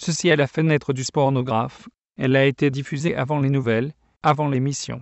Ceci est la fenêtre du spornographe. Elle a été diffusée avant les nouvelles, avant l'émission.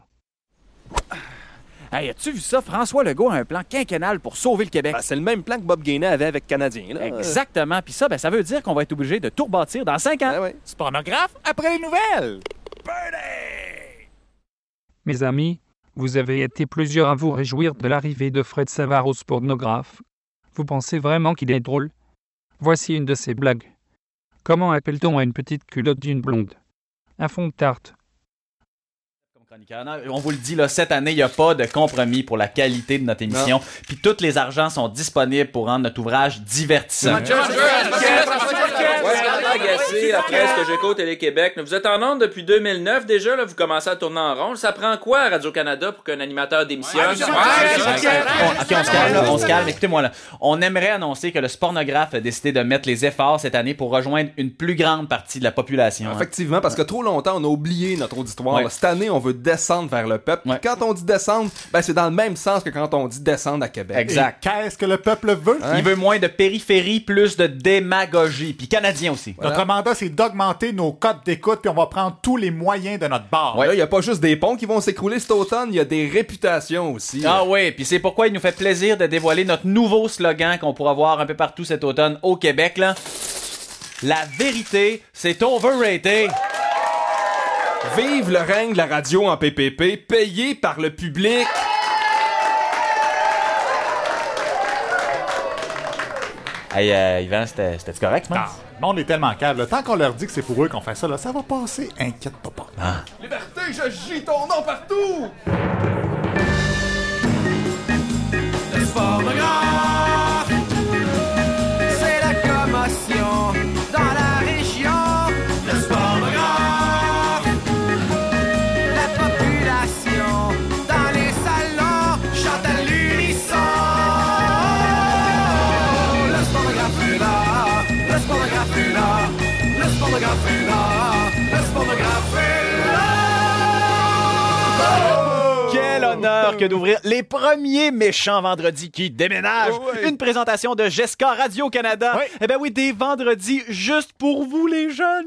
Hey, as-tu vu ça? François Legault a un plan quinquennal pour sauver le Québec. C'est le même plan que Bob Gainey avait avec Canadien. Là. Exactement. Puis ça, ça veut dire qu'on va être obligé de tout rebâtir dans 5 ans. Ouais. Spornographe après les nouvelles. Birdie! Mes amis, vous avez été plusieurs à vous réjouir de l'arrivée de Fred Savard au spornographe. Vous pensez vraiment qu'il est drôle? Voici une de ses blagues. Comment appelle-t-on à une petite culotte d'une blonde? Un fond de tarte. On vous le dit, là, cette année, il n'y a pas de compromis pour la qualité de notre émission. Puis tous les argents sont disponibles pour rendre notre ouvrage divertissant. Agacé après ce que j'écoute Télé-Québec. Vous êtes en onde depuis 2009 déjà, là, vous commencez à tourner en rond. Ça prend quoi à Radio-Canada pour qu'un animateur démissionne? OK, on se calme. Écoutez-moi, là. On aimerait annoncer que le spornographe a décidé de mettre les efforts cette année pour rejoindre une plus grande partie de la population. Effectivement, parce que trop longtemps, on a oublié notre auditoire. Ouais. Cette année, on veut descendre vers le peuple. Ouais. Quand on dit descendre, c'est dans le même sens que quand on dit descendre à Québec. Exact. Et qu'est-ce que le peuple veut? Il veut moins de périphérie, plus de démagogie. Puis canadien aussi. Voilà. Notre mandat, c'est d'augmenter nos cotes d'écoute, puis on va prendre tous les moyens de notre bord. Là, il n'y a pas juste des ponts qui vont s'écrouler cet automne, il y a des réputations aussi. Ah oui, puis c'est pourquoi il nous fait plaisir de dévoiler notre nouveau slogan qu'on pourra voir un peu partout cet automne au Québec, là. La vérité, c'est overrated. Vive le règne de la radio en PPP, payé par le public. Hey, Yvan, c'était correct, man? Le monde est tellement câble. Là. Tant qu'on leur dit que c'est pour eux qu'on fait ça, là, ça va passer. Inquiète-toi pas. Liberté, je gît ton nom partout! Le spornographe, c'est la commotion dans la région. Le spornographe, la population dans les salons chante à l'unisson. Le spornographe est là, le spornographe est là, le spornographe est là, le spornographe est là. Quel honneur que d'ouvrir les premiers méchants vendredis qui déménagent. Ouais. Une présentation de Jessica Radio-Canada. Ouais. Eh ben oui, des vendredis juste pour vous les jeunes.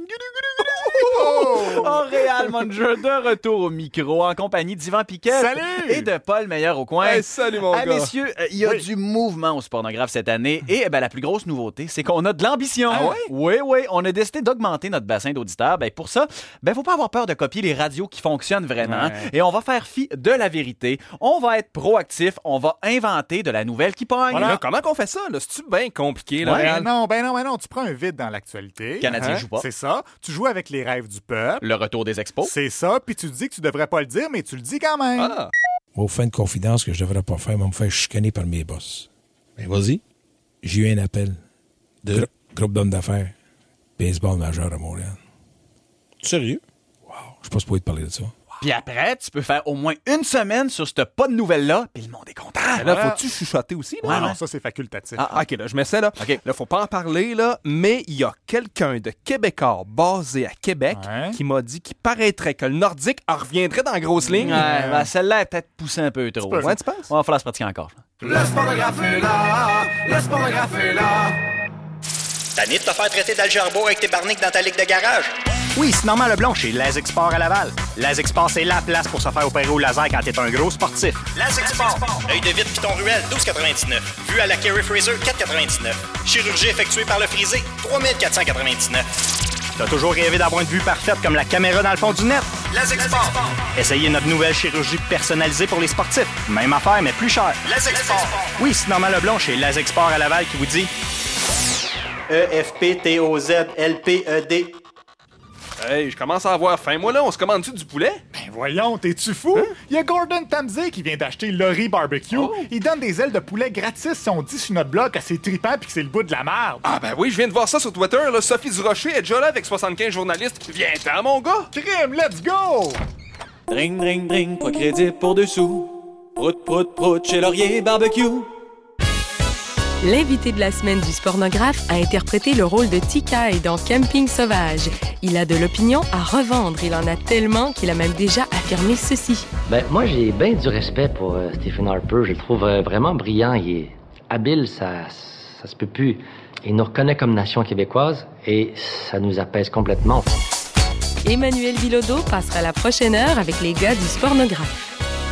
Réal Munger de retour au micro en compagnie d'Yvan Piquet. Salut! Et de Paul Meilleur au coin. Hey, salut mon gars! Messieurs, il y a Oui. du mouvement au spornographe cette année et la plus grosse nouveauté, c'est qu'on a de l'ambition. Ah ouais? Oui, on a décidé d'augmenter notre bassin d'auditeurs. Pour ça, faut pas avoir peur de copier les radios qui fonctionnent vraiment. Ouais. Et on va faire fi de la vérité. On va être proactif. On va inventer de la nouvelle qui pogne. Là, comment qu'on fait ça? Là? C'est-tu bien compliqué? Là, Ouais. Réal? Non. Tu prends un vide dans l'actualité. Canadien joue pas. C'est ça. Tu joues avec les rêves du peuple. Le retour des expos. C'est ça. Puis tu dis que tu devrais pas le dire, mais tu le dis quand même. Ah. Aux fins de confidence que je devrais pas faire, me faire chicaner par mes boss. Ben vas-y. J'ai eu un appel de groupe d'hommes d'affaires. Baseball majeur à Montréal. Sérieux? Wow. Je suis pas supposé te parler de ça. Puis après, tu peux faire au moins une semaine sur ce pas de nouvelles-là, puis le monde est content. Là, faut-tu chuchoter aussi? Là? Ah non, ça, c'est facultatif. Ah, OK, là, je mets ça, là. OK. Là, faut pas en parler, là, mais il y a quelqu'un de Québécois basé à Québec Ouais. qui m'a dit qu'il paraîtrait que le Nordique en reviendrait dans la grosse ligne. Ouais, celle-là est peut-être poussée un peu trop. Ouais, tu penses? On va falloir se pratiquer encore. Le spornographe est là, le spornographe est là. Tanné de te faire traiter d'Algerbourg avec tes barniques dans ta ligue de garage? Oui, c'est Normand Leblond chez Lasexport à Laval. Lasexport, c'est la place pour se faire opérer au laser quand t'es un gros sportif. Lasexport, œil de vitre piton ruelle, 12,99. Vue à la Carey Fraser, 4,99. Chirurgie effectuée par le frisé, 3,499. T'as toujours rêvé d'avoir une vue parfaite comme la caméra dans le fond du net? Lasexport. Essayez notre nouvelle chirurgie personnalisée pour les sportifs. Même affaire, mais plus cher. Lasexport. Oui, c'est Normand Leblond chez Lasexport à Laval qui vous dit... EFPTOZLPED. Hey, je commence à avoir faim. Moi, là, on se commande-tu du poulet? Ben voyons, t'es-tu fou? Il y a Gordon Tamsey qui vient d'acheter Laurie Barbecue. Il donne des ailes de poulet gratis si on dit sur notre blog que c'est trippant puis que c'est le bout de la merde. Ah, ben oui, je viens de voir ça sur Twitter. Là. Sophie Durocher est déjà là avec 75 journalistes. Viens-t'en, mon gars! Crime, let's go! Dring, dring, dring, pas crédit pour dessous. Prout, prout, prout, chez Laurier Barbecue. L'invité de la semaine du spornographe a interprété le rôle de T.K. dans Camping Sauvage. Il a de l'opinion à revendre. Il en a tellement qu'il a même déjà affirmé ceci. Moi, j'ai bien du respect pour Stephen Harper. Je le trouve vraiment brillant. Il est habile, ça se peut plus. Il nous reconnaît comme nation québécoise et ça nous apaise complètement. Emmanuel Bilodeau passera la prochaine heure avec les gars du Spornographe.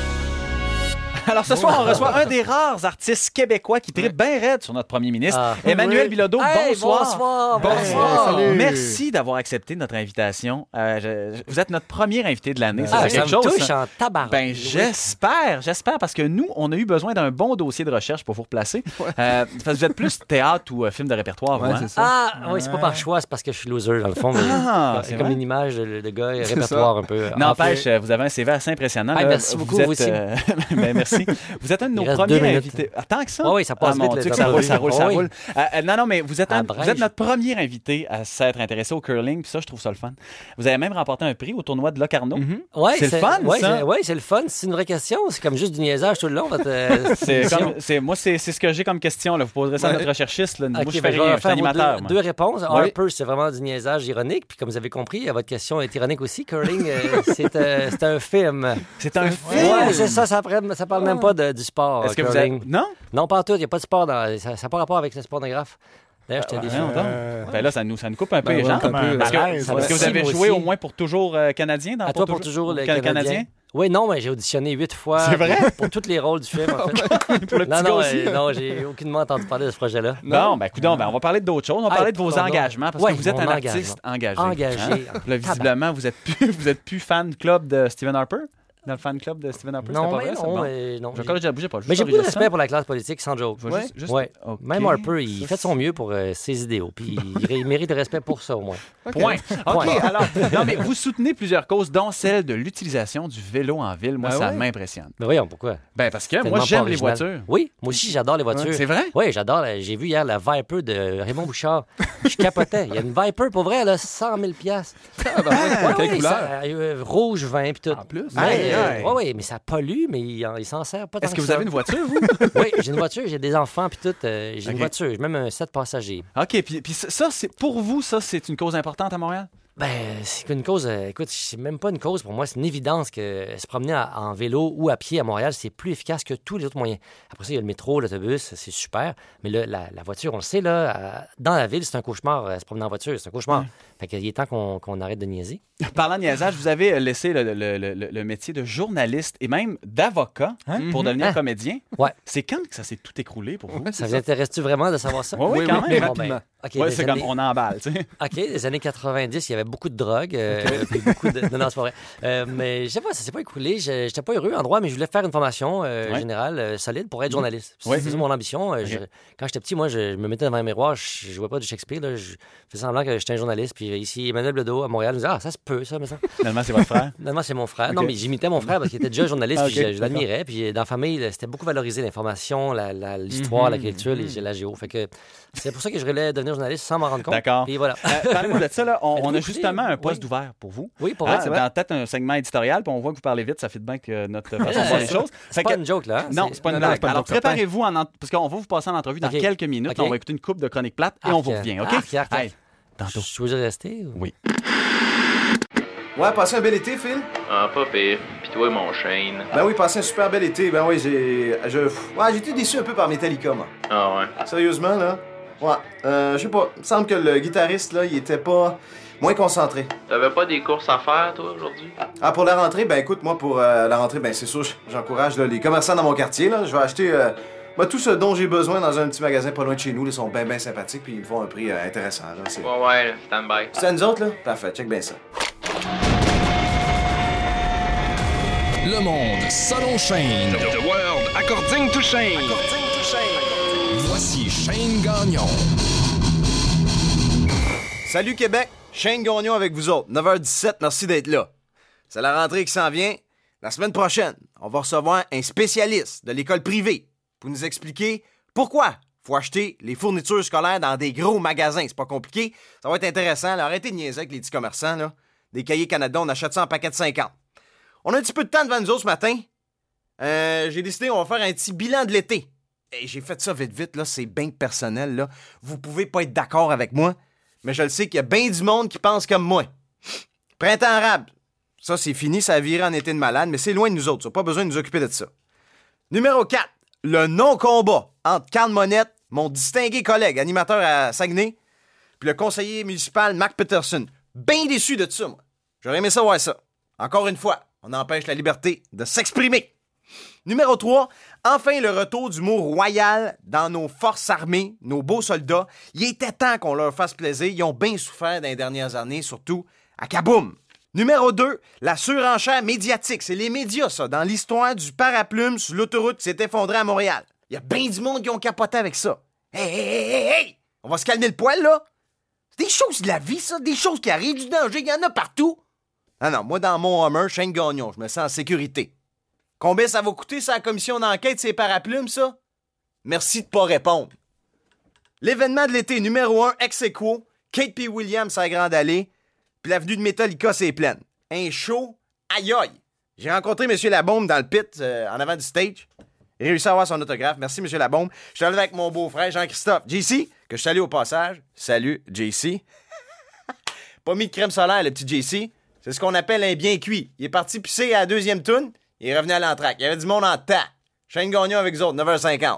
Alors, ce soir, on reçoit un des rares artistes québécois qui tripe bien raide sur notre premier ministre, Emmanuel Bilodeau. Hey, bonsoir. Bonsoir. Merci d'avoir accepté notre invitation. Vous êtes notre premier invité de l'année. Ça quelque me chose, touche en tabarnak. Ben, j'espère, parce que nous, on a eu besoin d'un bon dossier de recherche pour vous replacer. Parce que vous êtes plus théâtre ou film de répertoire, vous, hein? Oui, c'est pas par choix, c'est parce que je suis loser, dans le fond. C'est comme une image de gars, répertoire un peu. N'empêche, vous avez un CV assez impressionnant. Merci beaucoup, vous aussi. Merci. Vous êtes un de nos premiers invités. Tant que ça? Oui, ça passe vite. Ça roule. Non, mais vous êtes notre premier invité à s'être intéressé au curling, puis ça, je trouve ça le fun. Vous avez même remporté un prix au tournoi de Locarno. C'est le fun, ça? Oui, c'est le fun. C'est une vraie question. C'est comme juste du niaisage tout le long. Moi, c'est ce que j'ai comme question. Là. Vous poserez ça à notre recherchiste. Là. Moi, je fais rien. Je suis animateur. Deux réponses. Harper, c'est vraiment du niaisage ironique. Puis comme vous avez compris, votre question est ironique aussi. Curling, c'est un film. C'est un film? Oui, c'est ça. Ça parle même pas du sport. Est-ce que vous avez... Non? Non, pas en tout. Il n'y a pas de sport. Ça n'a pas rapport avec le spornographe. D'ailleurs, je t'ai dit. Ben là, ça nous coupe un peu les gens. Est-ce que vous avez joué au moins pour toujours Canadien? À toi, pour toujours le Canadien? Oui, non, mais j'ai auditionné 8 fois. C'est vrai? Pour tous les rôles du film, en fait. Pour le petit gars aussi? Non, j'ai aucunement entendu parler de ce projet-là. Non, ben écoute, on va parler d'autres choses. On va parler de vos engagements, parce que vous êtes un artiste engagé. Engagé. Là, visiblement, vous êtes plus fan club de Stephen Harper? Dans le fan club de Stephen Harper, non, c'est pas vrai? Non. Je corrige, bougez pas. Mais j'ai beaucoup de respect pour la classe politique, sans joke. Okay. Même Harper, il fait de son mieux pour ses idéaux. Puis il mérite de respect pour ça, au moins. Point. OK, alors, non, mais vous soutenez plusieurs causes, dont celle de l'utilisation du vélo en ville. Moi, ça m'impressionne. Mais voyons, pourquoi? Ben, parce que moi, j'aime les voitures. Oui, moi aussi, j'adore les voitures. C'est vrai? Oui, j'adore. J'ai vu hier la Viper de Raymond Bouchard. Je capotais. Il y a une Viper, pour vrai, elle a 100 000 $. Quelle couleur? Rouge, vin, puis tout. En plus? Oui, mais ça pollue, mais il s'en sert pas tant. Est-ce que vous avez une voiture, vous? Oui, j'ai une voiture, j'ai des enfants, puis tout. J'ai une voiture, j'ai même un 7 passagers. OK, puis ça, pour vous, ça, c'est une cause importante à Montréal? Ben, c'est une cause. Écoute, c'est même pas une cause pour moi. C'est une évidence que se promener en vélo ou à pied à Montréal, c'est plus efficace que tous les autres moyens. Après ça, il y a le métro, l'autobus, c'est super. Mais la voiture, on le sait, là, dans la ville, c'est un cauchemar. Se promener en voiture, c'est un cauchemar. Fait qu'il est temps qu'on arrête de niaiser. Parlant de niaisage, vous avez laissé le métier de journaliste et même d'avocat pour devenir comédien. Ouais. C'est quand que ça s'est tout écroulé pour vous? Ça vous intéresse-tu vraiment de savoir ça? Oui, quand même. Rapidement. C'est comme on emballe, tu sais. OK, les années 90, il y avait beaucoup de drogue, puis beaucoup de... Non, c'est pas vrai. Mais je sais pas, ça s'est pas écoulé. J'étais pas heureux en droit, mais je voulais faire une formation générale solide pour être journaliste. C'était mon ambition. Quand j'étais petit, moi, je me mettais devant un miroir, je jouais pas du Shakespeare, là, je faisais semblant que j'étais un journaliste. Puis ici, Emmanuel Bilodeau, à Montréal, me disait « Ah, ça se peut, ça, mais ça. » Finalement, c'est votre frère? Finalement, c'est mon frère. Okay. Non, mais j'imitais mon frère parce qu'il était déjà journaliste, puis je l'admirais. Puis dans la famille, c'était beaucoup valorisé, l'information, l'histoire, la culture, la géo. Fait que c'est pour ça que je voulais devenir journaliste sans m'en rendre compte. D'accord. Et voilà. Parlez-moi de ça, là. On a justement un poste ouvert pour vous. Oui, pour vrai. C'est dans peut-être un segment éditorial, puis on voit que vous parlez vite, ça fait bien que notre façon de voir les choses. C'est pas une joke, là. Non, c'est pas une blague. Alors, préparez-vous, parce qu'on va vous passer en entrevue dans quelques minutes. On va écouter une coupe de chronique plate et on vous revient, OK? Tantôt. Je suis obligé de rester? Oui. Ouais, passez un bel été, Phil? Ah, pas pire. Pis toi, mon Shane? Ben oui, passez un super bel été. Ben oui, j'ai été déçu un peu par Metallica, moi. Ah ouais? Sérieusement, là? Ouais, je sais pas. Il me semble que le guitariste, là, il était pas... moins concentré. T'avais pas des courses à faire, toi, aujourd'hui? Ah, pour la rentrée? Ben écoute, moi, pour la rentrée, ben c'est sûr, j'encourage là, les commerçants dans mon quartier, là. Je vais acheter... tout ce dont j'ai besoin dans un petit magasin pas loin de chez nous. Ils sont bien sympathiques puis ils me font un prix intéressant. Là, ouais, stand-by. C'est à nous autres, là? Parfait, check bien ça. Le monde selon Shane. The world according to Shane. Voici Shane Gagnon. Salut Québec, Shane Gagnon avec vous autres. 9h17, merci d'être là. C'est la rentrée qui s'en vient. La semaine prochaine, on va recevoir un spécialiste de l'école privée pour nous expliquer pourquoi faut acheter les fournitures scolaires dans des gros magasins. C'est pas compliqué. Ça va être intéressant. Là. Arrêtez de niaiser avec les petits commerçants. Là. Des cahiers Canada, on achète ça en paquet de 50. On a un petit peu de temps devant nous autres ce matin. J'ai décidé qu'on va faire un petit bilan de l'été. Et j'ai fait ça vite, là. C'est bien personnel, là. Vous pouvez pas être d'accord avec moi, mais je le sais qu'il y a bien du monde qui pense comme moi. Printemps arabe. Ça, c'est fini. Ça a viré en été de malade, mais c'est loin de nous autres. Ça n'a pas besoin de nous occuper de ça. Numéro 4. Le non-combat entre Carl Monette, mon distingué collègue animateur à Saguenay, puis le conseiller municipal Mark Peterson. Bien déçu de tout ça, moi. J'aurais aimé savoir ça. Encore une fois, on empêche la liberté de s'exprimer. Numéro 3, enfin le retour du mot royal dans nos forces armées, nos beaux soldats. Il était temps qu'on leur fasse plaisir. Ils ont bien souffert dans les dernières années, surtout à Kaboom. Numéro 2, la surenchère médiatique. C'est les médias, ça, dans l'histoire du paraplume sur l'autoroute qui s'est effondré à Montréal. Il y a bien du monde qui ont capoté avec ça. Hey! On va se calmer le poil, là? C'est des choses de la vie, ça. Des choses qui arrivent, du danger. Il y en a partout. Non, moi, dans mon Hummer, Shane Gagnon, je me sens en sécurité. Combien ça va coûter, sa commission d'enquête, ces paraplumes, ça? Merci de pas répondre. L'événement de l'été numéro 1, ex aequo, Kate P. Williams à Grande Allée, puis l'avenue de Metallica, c'est pleine. Un show, aïe aïe. J'ai rencontré M. Labombe dans le pit, en avant du stage. J'ai réussi à avoir son autographe. Merci, M. Labombe. Je suis allé avec mon beau-frère, Jean-Christophe. JC, que je salue au passage. Salut, JC. Pas mis de crème solaire, le petit JC. C'est ce qu'on appelle un bien cuit. Il est parti pisser à la deuxième toune. Il est revenu à l'entraque. Il y avait du monde en temps. Shane Gagnon avec eux autres, 9h50.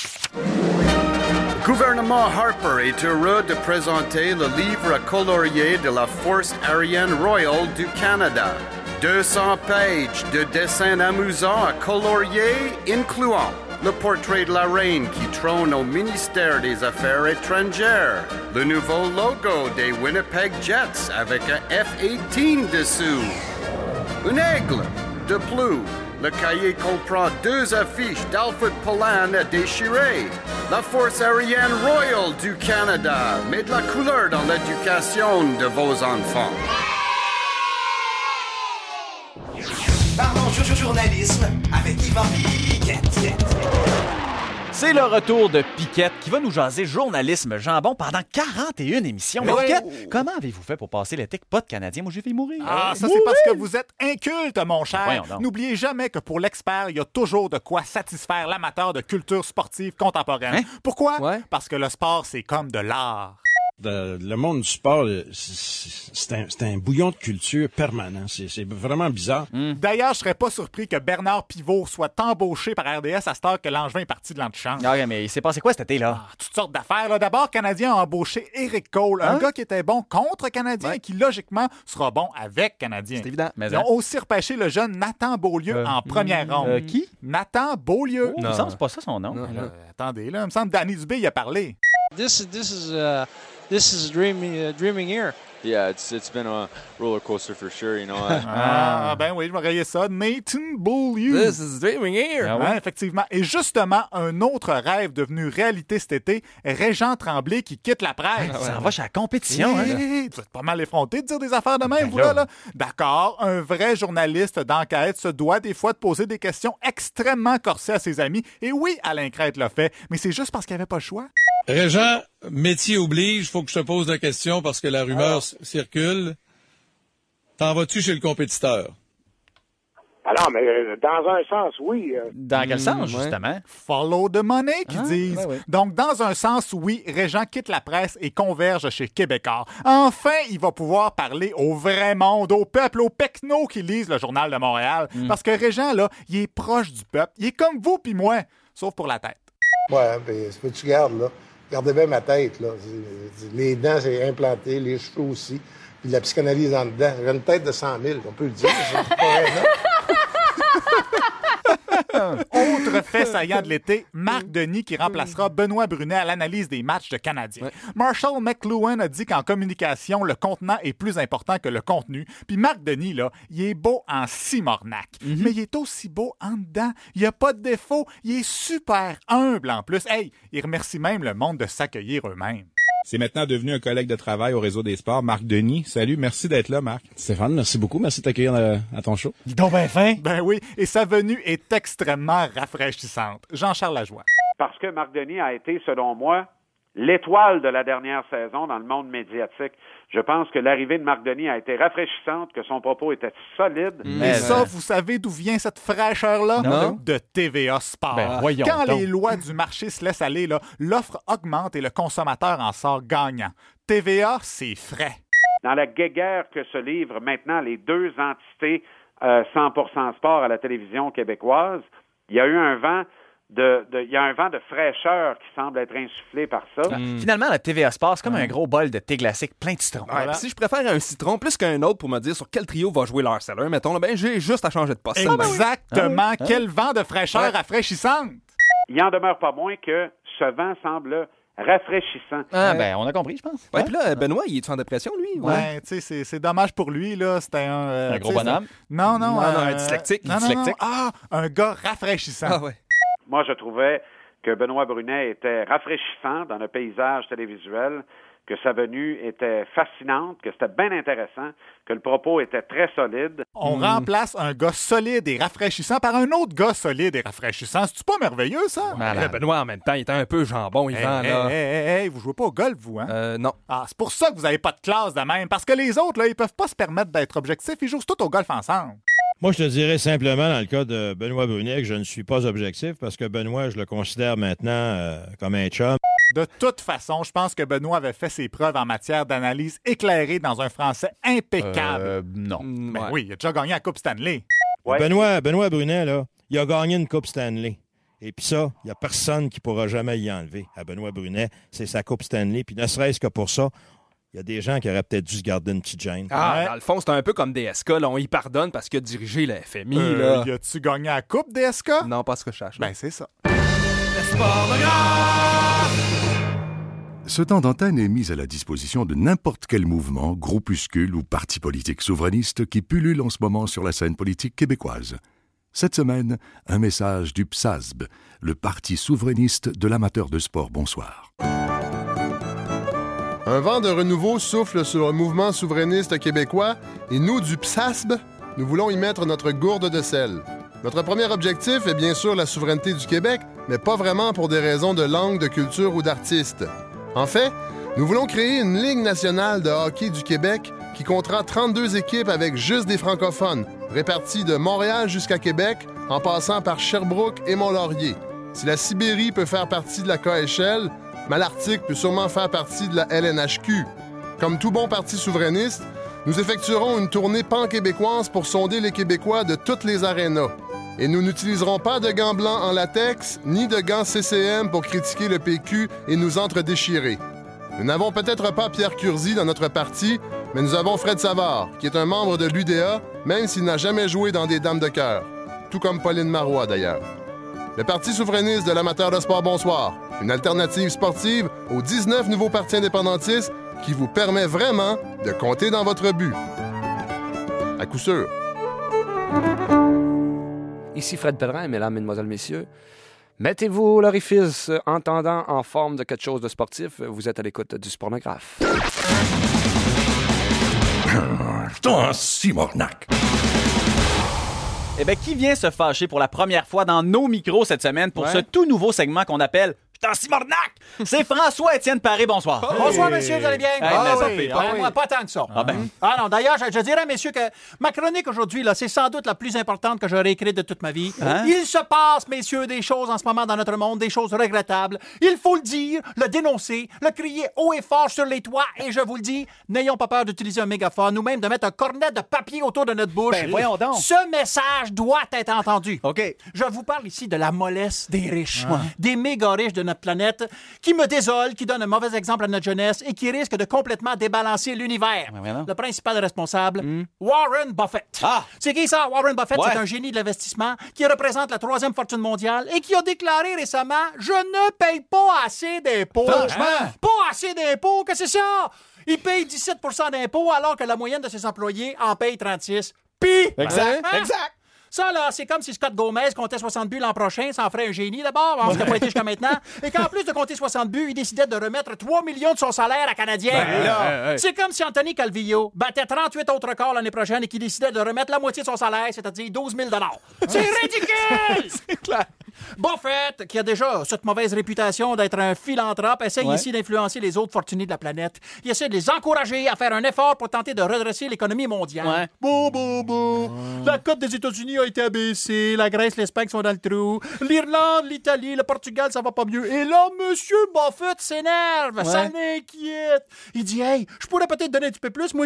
Le gouvernement Harper est heureux de présenter le livre colorié de la Force aérienne royale du Canada. 200 pages de dessins amusants à colorier, incluant le portrait de la reine qui trône au ministère des Affaires étrangères, le nouveau logo des Winnipeg Jets avec un F-18 dessous, un aigle de plus. Le cahier comprend 2 affiches d'Alfred Polan à déchirer. La Force aérienne royale du Canada met de la couleur dans l'éducation de vos enfants. Parlons journalisme avec Yvan Piquette. C'est le retour de Piquette qui va nous jaser journalisme jambon pendant 41 émissions. Mais Piquette, comment avez-vous fait pour passer l'été que pas de Canadiens? Moi, j'ai fait mourir. Ah, ça, c'est parce que vous êtes inculte, mon cher. N'oubliez jamais que pour l'expert, il y a toujours de quoi satisfaire l'amateur de culture sportive contemporaine. Hein? Pourquoi? Parce que le sport, c'est comme de l'art. Le monde du sport, c'est un bouillon de culture permanent. C'est vraiment bizarre. D'ailleurs, je serais pas surpris que Bernard Pivot soit embauché par RDS à cette heure que Langevin est parti de l'antichambre. Ah, mais il s'est passé quoi cet été-là? Toutes sortes d'affaires. Là. D'abord, Canadien a embauché Eric Cole, un gars qui était bon contre Canadien et qui, logiquement, sera bon avec Canadien. C'est évident. Ils ont aussi repêché le jeune Nathan Beaulieu en première ronde. Qui? Nathan Beaulieu. Il me semble que c'est pas ça son nom. Attendez, là, il me semble que Danny Dubé y a parlé. This is dreaming here. Yeah, it's been a roller coaster for sure, you know. Ben oui, je vais rayer ça. Nathan Beaulieu. This is dreaming here. Effectivement. Et justement, un autre rêve devenu réalité cet été, Régent Tremblay qui quitte la presse. Ça va chez la compétition. Tu êtes pas mal effronté de dire des affaires de même, vous là. D'accord, un vrai journaliste d'enquête se doit des fois de poser des questions extrêmement corsées à ses amis. Et oui, Alain Crête l'a fait, mais c'est juste parce qu'il n'avait pas le choix. Régent, métier oblige, faut que je te pose la question parce que la rumeur circule. T'en vas-tu chez le compétiteur? Alors, mais dans un sens, oui. Dans quel sens, justement? Follow the money, qu'ils disent. Oui. Donc, dans un sens, oui, Régent quitte la presse et converge chez Québécois. Enfin, il va pouvoir parler au vrai monde, au peuple, aux pecnos qui lisent le Journal de Montréal. Parce que Régent, là, il est proche du peuple. Il est comme vous puis moi, sauf pour la tête. Ouais, ben, c'est pas que tu gardes, là. Regardez bien ma tête, là. Les dents, c'est implanté, les cheveux aussi. Puis de la psychanalyse en dedans. J'ai une tête de 100 000, on peut le dire. C'est pas Autre fait saillant de l'été, Marc Denis qui remplacera Benoît Brunet à l'analyse des matchs de Canadiens. Marshall McLuhan a dit qu'en communication, le contenant est plus important que le contenu. Puis Marc Denis, là, il est beau en simornac. Mais il est aussi beau en dedans. Il n'y a pas de défaut. Il est super humble en plus. Hey, il remercie même le monde de s'accueillir eux-mêmes. C'est maintenant devenu un collègue de travail au Réseau des sports, Marc Denis. Salut, merci d'être là, Marc. Stéphane, merci beaucoup. Merci de t'accueillir à ton show. Dis donc ben fin. Ben oui, et sa venue est extrêmement rafraîchissante. Jean-Charles Lajoie. Parce que Marc Denis a été, selon moi, l'étoile de la dernière saison dans le monde médiatique. Je pense que l'arrivée de Marc Denis a été rafraîchissante, que son propos était solide. Mais ça, vous savez d'où vient cette fraîcheur-là? Non. De TVA Sport. Quand les lois du marché se laissent aller, là, l'offre augmente et le consommateur en sort gagnant. TVA, c'est frais. Dans la guéguerre que se livrent maintenant les deux entités 100% sport à la télévision québécoise, il y a eu un vent il y a un vent de fraîcheur qui semble être insufflé par ça. Finalement, la TVA Sport, c'est comme un gros bol de thé glacé plein de citron. Ouais, si je préfère un citron plus qu'un autre pour me dire sur quel trio va jouer Lars Eller, mettons, là, ben j'ai juste à changer de poste. Exactement. Quel vent de fraîcheur rafraîchissante. Il en demeure pas moins que ce vent semble rafraîchissant. On a compris, je pense. Ouais, puis là, Benoît, il est en dépression, lui? Ouais, tu sais, c'est dommage pour lui, là. C'était un gros bonhomme? Non, un dyslexique. Non. Ah, un gars rafraîchissant. Ah, ouais. Moi, je trouvais que Benoît Brunet était rafraîchissant dans le paysage télévisuel, que sa venue était fascinante, que c'était bien intéressant, que le propos était très solide. On remplace un gars solide et rafraîchissant par un autre gars solide et rafraîchissant. C'est-tu pas merveilleux, ça? Benoît, en même temps, il était un peu jambon, Yvan, là. Hey, vous jouez pas au golf, vous, hein? Non. Ah, c'est pour ça que vous avez pas de classe de même, parce que les autres, là, ils peuvent pas se permettre d'être objectifs, ils jouent tous au golf ensemble. Moi, je te dirais simplement, dans le cas de Benoît Brunet, que je ne suis pas objectif parce que Benoît, je le considère maintenant comme un chum. De toute façon, je pense que Benoît avait fait ses preuves en matière d'analyse éclairée dans un français impeccable. Non. Ben oui, il a déjà gagné la Coupe Stanley. Ouais. Benoît Brunet, là, il a gagné une Coupe Stanley. Et puis ça, il n'y a personne qui pourra jamais y enlever à Benoît Brunet. C'est sa Coupe Stanley. Puis ne serait-ce que pour ça, il y a des gens qui auraient peut-être dû se garder une petite gêne. Dans le fond, c'est un peu comme DSK. Là, on y pardonne parce qu'il a dirigé la FMI. Là. Y a-tu gagné la Coupe DSK? Non, pas ce que je cherche. Ben, c'est ça. Ce temps d'antenne est mis à la disposition de n'importe quel mouvement, groupuscule ou parti politique souverainiste qui pullule en ce moment sur la scène politique québécoise. Cette semaine, un message du PSASB, le Parti souverainiste de l'amateur de sport. Bonsoir. Un vent de renouveau souffle sur le mouvement souverainiste québécois et nous, du PSASB, nous voulons y mettre notre gourde de sel. Notre premier objectif est bien sûr la souveraineté du Québec, mais pas vraiment pour des raisons de langue, de culture ou d'artistes. En fait, nous voulons créer une Ligue nationale de hockey du Québec qui comptera 32 équipes avec juste des francophones, réparties de Montréal jusqu'à Québec, en passant par Sherbrooke et Mont-Laurier. Si la Sibérie peut faire partie de la KHL, Malartic peut sûrement faire partie de la LNHQ. Comme tout bon parti souverainiste, nous effectuerons une tournée pan-québécoise pour sonder les Québécois de toutes les arénas. Et nous n'utiliserons pas de gants blancs en latex, ni de gants CCM pour critiquer le PQ et nous entre-déchirer. Nous n'avons peut-être pas Pierre Curzi dans notre parti, mais nous avons Fred Savard, qui est un membre de l'UDA, même s'il n'a jamais joué dans des dames de cœur. Tout comme Pauline Marois, d'ailleurs. Le Parti souverainiste de l'amateur de sport, bonsoir. Une alternative sportive aux 19 nouveaux partis indépendantistes qui vous permet vraiment de compter dans votre but. À coup sûr. Ici Fred Pellerin, mesdames, mesdemoiselles, messieurs. Mettez-vous l'orifice entendant en forme de quelque chose de sportif. Vous êtes à l'écoute du Spornographe. Simornac. Eh bien, qui vient se fâcher pour la première fois dans nos micros cette semaine pour ce tout nouveau segment qu'on appelle Putain, Simornac? C'est François-Étienne Paré, bonsoir. Bonsoir, messieurs, vous allez bien? Moi, pas tant que ça. Non, d'ailleurs, je dirais, messieurs, que ma chronique aujourd'hui, là, c'est sans doute la plus importante que j'aurais écrite de toute ma vie. Il se passe, messieurs, des choses en ce moment dans notre monde, des choses regrettables. Il faut le dire, le dénoncer, le crier haut et fort sur les toits, et je vous le dis, n'ayons pas peur d'utiliser un mégaphone ou même de mettre un cornet de papier autour de notre bouche. Ben, voyons donc. Ce message doit être entendu. OK. Je vous parle ici de la mollesse des riches, des méga riches de notre planète, qui me désolent, qui donnent un mauvais exemple à notre jeunesse et qui risquent de complètement débalancer l'univers. Le principal responsable, Warren Buffett. C'est qui ça, Warren Buffett? C'est un génie de l'investissement qui représente la 3e fortune mondiale et qui a déclaré récemment « Je ne paye pas assez d'impôts. » Franchement? Pas assez d'impôts, que c'est ça? Il paye 17 % d'impôts alors que la moyenne de ses employés en paye 36. Exact. Ça, là, c'est comme si Scott Gomez comptait 60 buts l'an prochain, ça en ferait un génie d'abord, ce qu'il n'a pas été jusqu'à maintenant, et qu'en plus de compter 60 buts, il décidait de remettre 3 millions de son salaire à Canadien. C'est comme si Anthony Calvillo battait 38 autres records l'année prochaine et qu'il décidait de remettre la moitié de son salaire, c'est-à-dire 12 000 $. C'est ridicule! C'est clair. Buffett, qui a déjà cette mauvaise réputation d'être un philanthrope, essaye ici d'influencer les autres fortunés de la planète. Il essaie de les encourager à faire un effort pour tenter de redresser l'économie mondiale. La cote des États-Unis a été abaissée, la Grèce, l'Espagne sont dans le trou, l'Irlande, l'Italie, le Portugal, ça va pas mieux. Et là, Monsieur Buffett s'énerve, ça l'inquiète. Il dit « Hey, je pourrais peut-être donner un petit peu plus, moi je suis riche. »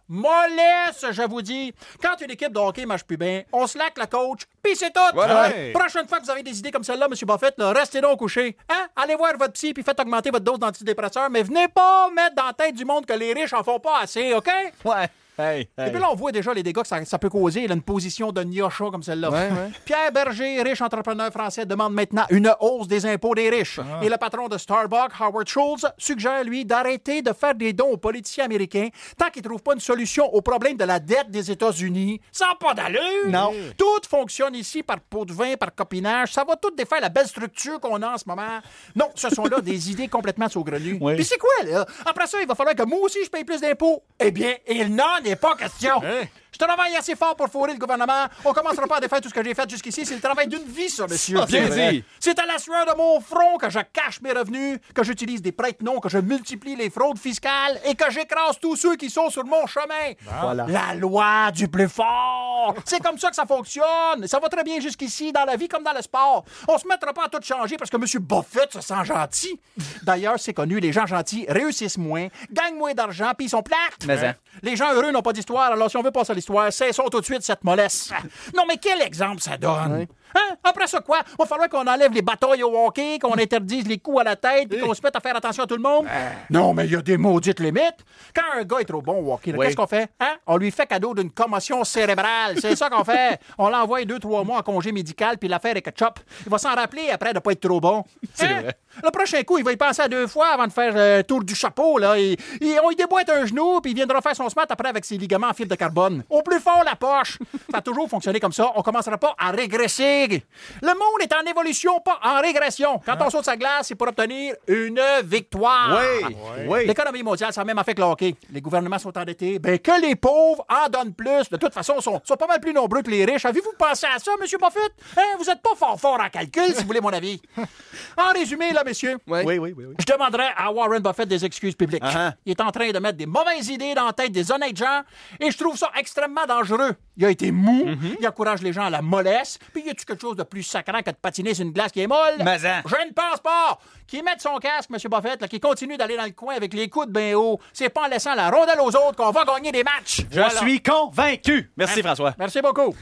mollesse, je vous dis. Quand une équipe de hockey marche plus bien, on slack le coach, puis c'est tout. Voilà. Prochaine fois que vous avez des idées comme celle-là, M. Buffett, là, restez donc couché. Hein? Allez voir votre psy puis faites augmenter votre dose d'antidépresseur, mais venez pas mettre dans la tête du monde que les riches en font pas assez, OK? Ouais. Hey. Et puis là, on voit déjà les dégâts que ça peut causer. Il a une position de gnocha comme celle-là. Ouais. Pierre Berger, riche entrepreneur français, demande maintenant une hausse des impôts des riches. Et le patron de Starbucks, Howard Schultz, suggère, lui, d'arrêter de faire des dons aux politiciens américains tant qu'ils ne trouvent pas une solution au problème de la dette des États-Unis. Ça n'a pas d'allure! Non. Tout fonctionne ici par pot de vin, par copinage. Ça va tout défaire la belle structure qu'on a en ce moment. Non, ce sont là des idées complètement saugrenues. Oui. Puis c'est quoi, là? Après ça, il va falloir que moi aussi je paye plus d'impôts. Eh bien, il n'en est pas question. Je travaille assez fort pour fourrer le gouvernement. On commencera pas à défaire tout ce que j'ai fait jusqu'ici. C'est le travail d'une vie, ça, monsieur. Bien dit. C'est à la sueur de mon front que je cache mes revenus, que j'utilise des prête-noms, que je multiplie les fraudes fiscales et que j'écrase tous ceux qui sont sur mon chemin. Voilà. La loi du plus fort. C'est comme ça que ça fonctionne. Ça va très bien jusqu'ici, dans la vie comme dans le sport. On se mettra pas à tout changer parce que M. Buffett se sent gentil. D'ailleurs, c'est connu, les gens gentils réussissent moins, gagnent moins d'argent, puis ils sont plates. Mais hein. Les gens heureux n'ont pas d'histoire, alors si on veut passer à l'histoire, cessons tout de suite cette mollesse. Non, mais quel exemple ça donne? Hein? Après ça, quoi? Il va falloir qu'on enlève les batailles au hockey, qu'on interdise les coups à la tête, puis qu'on se mette à faire attention à tout le monde? Non, mais il y a des maudites limites. Quand un gars est trop bon au hockey, là, qu'est-ce qu'on fait? Hein? On lui fait cadeau d'une commotion cérébrale. C'est ça qu'on fait. On l'envoie 2-3 mois en congé médical, puis l'affaire est ketchup. Il va s'en rappeler après de pas être trop bon. C'est vrai. Le prochain coup, il va y penser à 2 fois avant de faire le tour du chapeau. Là. On lui déboîte un genou, puis il viendra faire son smart après avec ses ligaments en fibre de carbone. Au plus fort, la poche. Ça a toujours fonctionné comme ça. On commencera pas à régresser. Le monde est en évolution, pas en régression. Quand on saute sa glace, c'est pour obtenir une victoire. Oui. L'économie mondiale, ça a même fait que le hockey. Les gouvernements sont endettés. Ben, que les pauvres en donnent plus. De toute façon, sont pas mal plus nombreux que les riches. Avez-vous pensé à ça, M. Buffett? Hein? Vous êtes pas fort en calcul, si vous voulez mon avis. En résumé, là, messieurs, Oui. je demanderais à Warren Buffett des excuses publiques. Il est en train de mettre des mauvaises idées dans la tête des honnêtes gens et je trouve ça extrêmement dangereux. Il a été mou, il encourage les gens à la mollesse, puis y a-tu quelque chose de plus sacrant que de patiner sur une glace qui est molle? Mais hein. Je ne pense pas! Qu'il mette son casque, M. Buffett, là, qu'il continue d'aller dans le coin avec les coudes bien hauts, c'est pas en laissant la rondelle aux autres qu'on va gagner des matchs. Je suis convaincu. Merci, François. Merci beaucoup.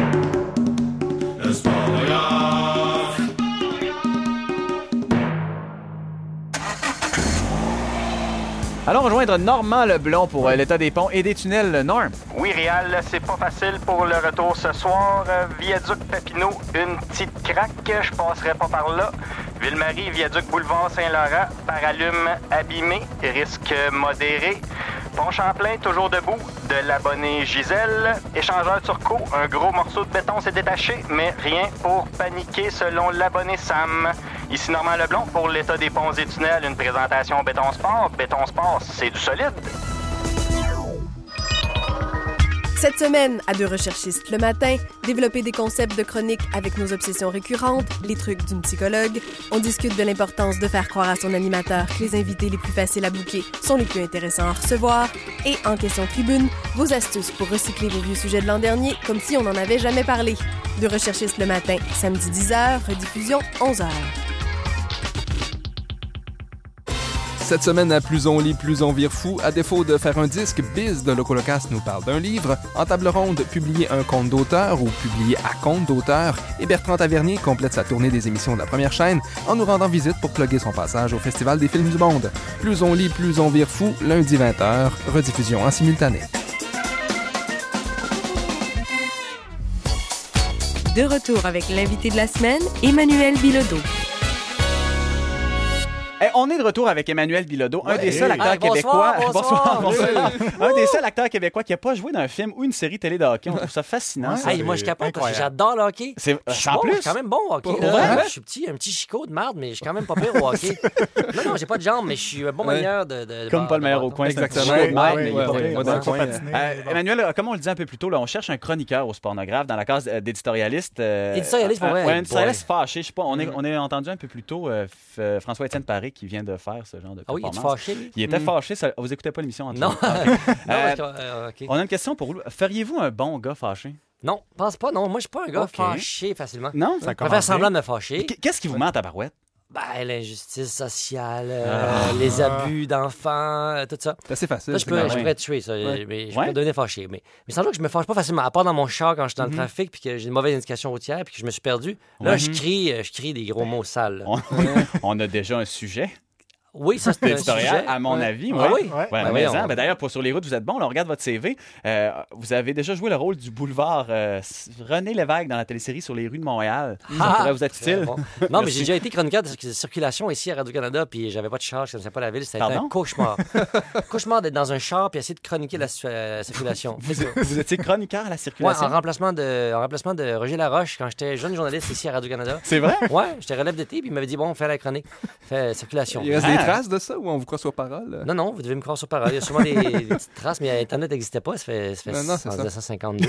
Allons rejoindre Normand Leblond pour l'état des ponts et des tunnels. Norm. Oui, Réal, c'est pas facile pour le retour ce soir. Viaduc Papineau, une petite craque, je passerai pas par là. Ville-Marie, Viaduc Boulevard Saint-Laurent, paralume abîmé, risque modéré. Pont Champlain, toujours debout, de l'abonné Gisèle. Échangeur Turcot, un gros morceau de béton s'est détaché, mais rien pour paniquer selon l'abonné Sam. Ici Normand Leblond pour l'état des ponts et tunnels, une présentation Béton Sport. Béton Sport, c'est du solide. Cette semaine, à Deux recherchistes le matin, développer des concepts de chronique avec nos obsessions récurrentes, les trucs d'une psychologue. On discute de l'importance de faire croire à son animateur que les invités les plus faciles à booker sont les plus intéressants à recevoir. Et en question tribune, vos astuces pour recycler vos vieux sujets de l'an dernier comme si on n'en avait jamais parlé. Deux recherchistes le matin, samedi 10h, rediffusion 11h. Cette semaine, à Plus on lit, plus on vire fou. À défaut de faire un disque, Biz de Locolocast nous parle d'un livre. En table ronde, publier un conte d'auteur ou publier à compte d'auteur. Et Bertrand Tavernier complète sa tournée des émissions de la première chaîne en nous rendant visite pour plugger son passage au Festival des films du monde. Plus on lit, plus on vire fou, lundi 20h, rediffusion en simultané. De retour avec l'invité de la semaine, Emmanuel Bilodeau. On est de retour avec Emmanuel Bilodeau, un des seuls acteurs québécois. Bonsoir. Un des seuls acteurs québécois qui n'a pas joué dans un film ou une série télé de hockey. On trouve ça fascinant. Hey, moi, je capote parce que j'adore le hockey. En plus, je suis quand même bon au hockey. Je suis un petit chicot de merde, mais je suis quand même pas pire au hockey. Non, j'ai pas de jambes, mais je suis un bon manieur de comme Paul Meilleur au coin, exactement. Emmanuel, comme on le disait un peu plus tôt, là, on cherche un chroniqueur au Spornographe dans la case d'éditorialiste. Éditorialiste, pour vrai. Un éditorialiste fâché. Je sais pas, on a entendu un peu plus tôt François-Étienne Paré qui vient de faire ce genre de performance. Ah oui, il est fâché, lui? Il était fâché. Vous écoutez pas l'émission en Non. Okay. On a une question pour vous. Feriez-vous un bon gars fâché? Non, pense pas. Non, moi, je suis pas un gars fâché facilement. Non? Ça va faire semblant de me fâcher. Qu'est-ce qui vous ment à tabarouette? Ben, l'injustice sociale, les abus d'enfants, tout ça. C'est assez facile. Ça, je pourrais tuer ça. Mais je pourrais devenir fâché. Mais sans doute que je me fâche pas facilement. À part dans mon char quand je suis dans le trafic puis que j'ai une mauvaise indication routière puis que je me suis perdu. Là, je crie des gros mots sales. On a déjà un sujet. Oui, ça, c'est un sujet. À mon avis. Oui. D'ailleurs, sur les routes, vous êtes bon. Là, on regarde votre CV. Vous avez déjà joué le rôle du boulevard René Lévesque dans la télésérie Sur les rues de Montréal. Ça pourrait vous être utile. Bon. Non, mais j'ai déjà été chroniqueur de circulation ici à Radio-Canada, puis j'avais pas de char, je connaissais pas la ville. C'était un cauchemar. Cauchemar d'être dans un char puis essayer de chroniquer la circulation. Vous étiez chroniqueur à la circulation? Oui, en remplacement de Roger Laroche quand j'étais jeune journaliste ici à Radio-Canada. C'est vrai? Oui, j'étais relève d'été, puis il m'avait dit, bon, fais la chronique, fais circulation. Il reste des traces de ça ou on vous croit sur parole? Non, vous devez me croire sur parole. Il y a sûrement des petites traces, mais Internet n'existait pas. Ça fait 1952.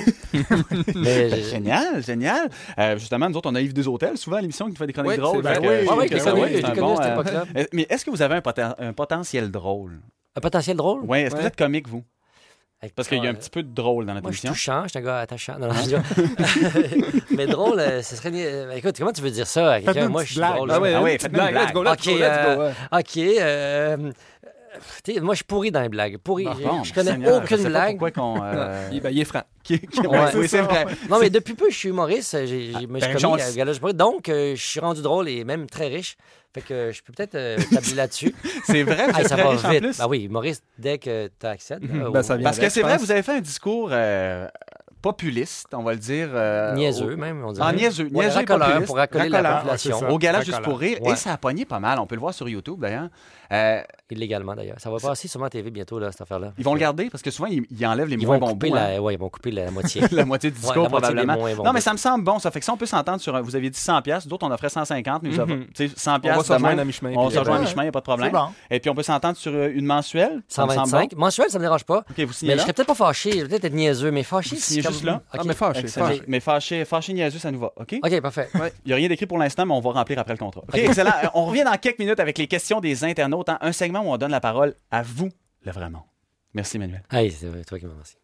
Génial. Justement, nous autres, on a Yves Desautels, souvent à l'émission, qui fait des chroniques drôles. Oui, je connais cette époque-là. Mais est-ce que vous avez un potentiel drôle? Un potentiel drôle? Oui, est-ce que vous êtes comique, vous? Parce qu'il y a un petit peu de drôle dans notre émission. Je suis touchant, je suis un gars attachant. Non, mais drôle, ce serait... Écoute, comment tu veux dire ça à quelqu'un? Moi, je suis drôle. Faites-nous une blague. OK. Moi, je suis pourri dans les blagues. Je connais aucune blague. Pourquoi qu'on... il est franc. Oui, c'est vrai. Non, mais depuis peu, je suis humoriste. Je suis comique à Gala du Bruit. Donc, je suis rendu drôle et même très riche. Fait que je peux peut-être tabler là-dessus. C'est vrai, vous êtes ça très va riche vite. en plus. Ben oui, humoriste, dès que tu accèdes. Parce que c'est vrai, vous avez fait un discours populiste, on va le dire. Niaiseux, même, on dirait. Niaiseux populiste. Pour racoler la population. Au gala juste pour rire. Et ça a pogné pas mal. On peut le voir sur YouTube, d'ailleurs. Illégalement, d'ailleurs. Ça va passer sûrement à TV bientôt, là, cette affaire-là. Ils vont le garder parce que souvent, ils enlèvent les moins bons bouts. Ils vont couper la moitié. La moitié du discours, probablement. Non, mais ça me semble bon. Ça fait que si on peut s'entendre sur... Vous aviez dit 100$, d'autres, on offrait 150$. Mais 100$, on va se rejoindre à mi-chemin. On se rejoint à mi-chemin, il n'y a pas de problème. Et puis, on peut s'entendre sur une mensuelle. 125. Mensuelle, ça ne me dérange pas. OK, vous signez là. Mais je serais peut-être pas fâché. Je vais peut-être être niaiseux, mais fâché, c'est juste là. Mais fâché. Mais fâché, niaiseux, ça nous va. OK? OK, parfait. Il n'y a rien d'écrit pour l'instant, mais on va remplir après le contrat. OK, excellent. On revient dans quelques minutes avec les questions des internautes. Un segment où on donne la parole à vous, le vrai monde. Merci, Emmanuel. Hey, c'est toi qui me remercie.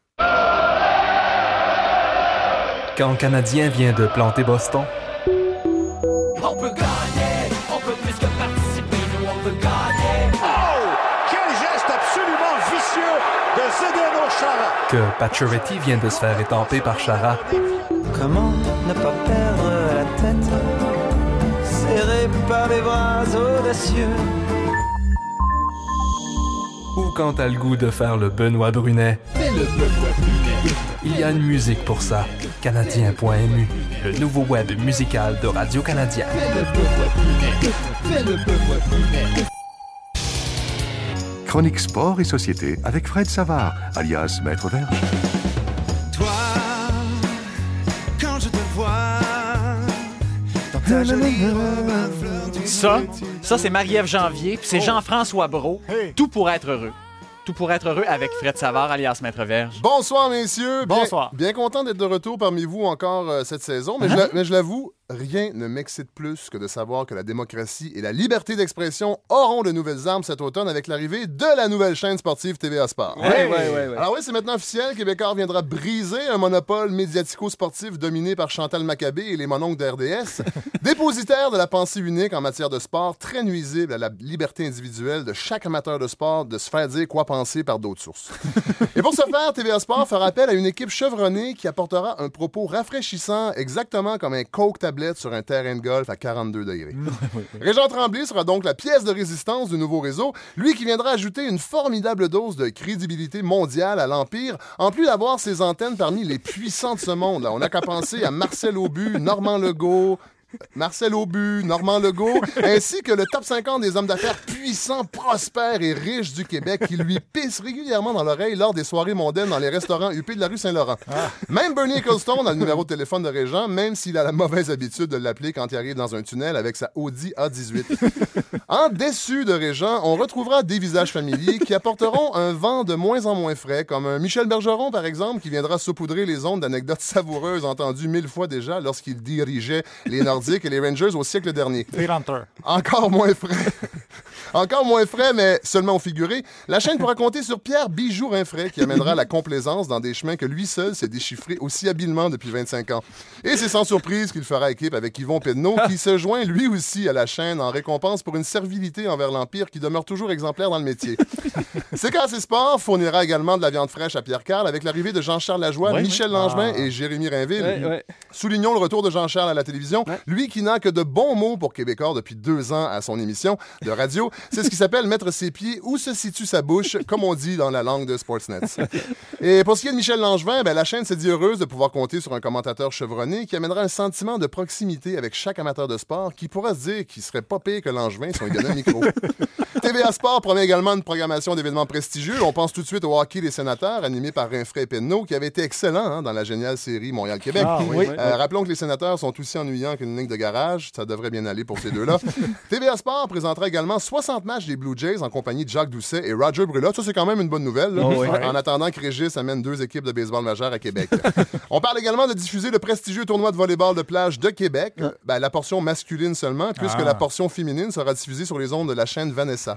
Quand le Canadien vient de planter Boston, on peut gagner, on peut plus que participer, nous on peut gagner. Oh! Quel geste absolument vicieux de Zdeno Chara. que Pacioretty vient de se faire étamper par Chara. Comment ne pas perdre la tête, serré par les bras audacieux. Ou quand t'as le goût de faire le Benoît Brunet. Fais le Benoît Brunet. Il y a une musique pour ça. Canadien.mu, le nouveau web musical de Radio-Canada. Fais le Benoît Brunet. Fais le Benoît Brunet. Chronique sport et société avec Fred Savard, alias Maître Verge. Toi, quand je te vois, dans ta jolie robe à fleurs du Ça, c'est Marie-Ève Janvier, puis c'est Jean-François Brault. Tout pour être heureux. Tout pour être heureux avec Fred Savard, alias Maître Verge. Bonsoir, messieurs. Bonsoir. Bien content d'être de retour parmi vous encore cette saison, mais je l'avoue, rien ne m'excite plus que de savoir que la démocratie et la liberté d'expression auront de nouvelles armes cet automne avec l'arrivée de la nouvelle chaîne sportive TVA Sport. Ouais. Alors oui, c'est maintenant officiel. Québécois viendra briser un monopole médiatico-sportif dominé par Chantal Maccabé et les mononcles de RDS, dépositaire de la pensée unique en matière de sport, très nuisible à la liberté individuelle de chaque amateur de sport de se faire dire quoi penser par d'autres sources. Et pour ce faire, TVA Sport fera appel à une équipe chevronnée qui apportera un propos rafraîchissant, exactement comme un Coke tablette sur un terrain de golf à 42 degrés. Régent Tremblay sera donc la pièce de résistance du nouveau réseau, lui qui viendra ajouter une formidable dose de crédibilité mondiale à l'Empire, en plus d'avoir ses antennes parmi les puissants de ce monde. Là, on n'a qu'à penser à Marcel Aubu, Normand Legault, ainsi que le top 50 des hommes d'affaires puissants, prospères et riches du Québec qui lui pissent régulièrement dans l'oreille lors des soirées mondaines dans les restaurants huppés de la rue Saint-Laurent. Même Bernie Ecclestone a le numéro de téléphone de Régent, même s'il a la mauvaise habitude de l'appeler quand il arrive dans un tunnel avec sa Audi A18. En déçu de Régent, on retrouvera des visages familiers qui apporteront un vent de moins en moins frais, comme un Michel Bergeron, par exemple, qui viendra saupoudrer les ondes d'anecdotes savoureuses entendues 1000 fois déjà lorsqu'il dirigeait les Nordiques nordiques et les Rangers au siècle dernier. Hunter. Encore moins frais. Encore moins frais, mais seulement au figuré. La chaîne pourra compter sur Pierre Bijou-Rinfray, qui amènera la complaisance dans des chemins que lui seul s'est déchiffré aussi habilement depuis 25 ans. Et c'est sans surprise qu'il fera équipe avec Yvon Penneau, qui se joint lui aussi à la chaîne en récompense pour une servilité envers l'Empire qui demeure toujours exemplaire dans le métier. CKC Sport fournira également de la viande fraîche à Pierre Carl avec l'arrivée de Jean-Charles Lajoie, Michel Langevin et Jérémy Rainville. Soulignons le retour de Jean-Charles à la télévision, lui qui n'a que de bons mots pour Québécois depuis 2 ans à son émission de radio. C'est ce qui s'appelle mettre ses pieds où se situe sa bouche, comme on dit dans la langue de Sportsnet. Et pour ce qui est de Michel Langevin, la chaîne s'est dit heureuse de pouvoir compter sur un commentateur chevronné qui amènera un sentiment de proximité avec chaque amateur de sport qui pourra se dire qu'il serait pas pire que Langevin si on lui donnait un micro. TVA Sport promet également une programmation d'événements prestigieux. On pense tout de suite au hockey des sénateurs, animé par Rinfray et Penneau, qui avait été excellent dans la géniale série Montréal-Québec. Rappelons que les sénateurs sont aussi ennuyants qu'une ligne de garage. Ça devrait bien aller pour ces deux-là. TVA Sport présentera également 60 matchs des Blue Jays en compagnie de Jacques Doucet et Roger Brulotte. Ça, c'est quand même une bonne nouvelle. En attendant que Régis amène 2 équipes de baseball majeures à Québec. On parle également de diffuser le prestigieux tournoi de volleyball de plage de Québec. La portion masculine seulement, puisque la portion féminine sera diffusée sur les ondes de la chaîne Vanessa.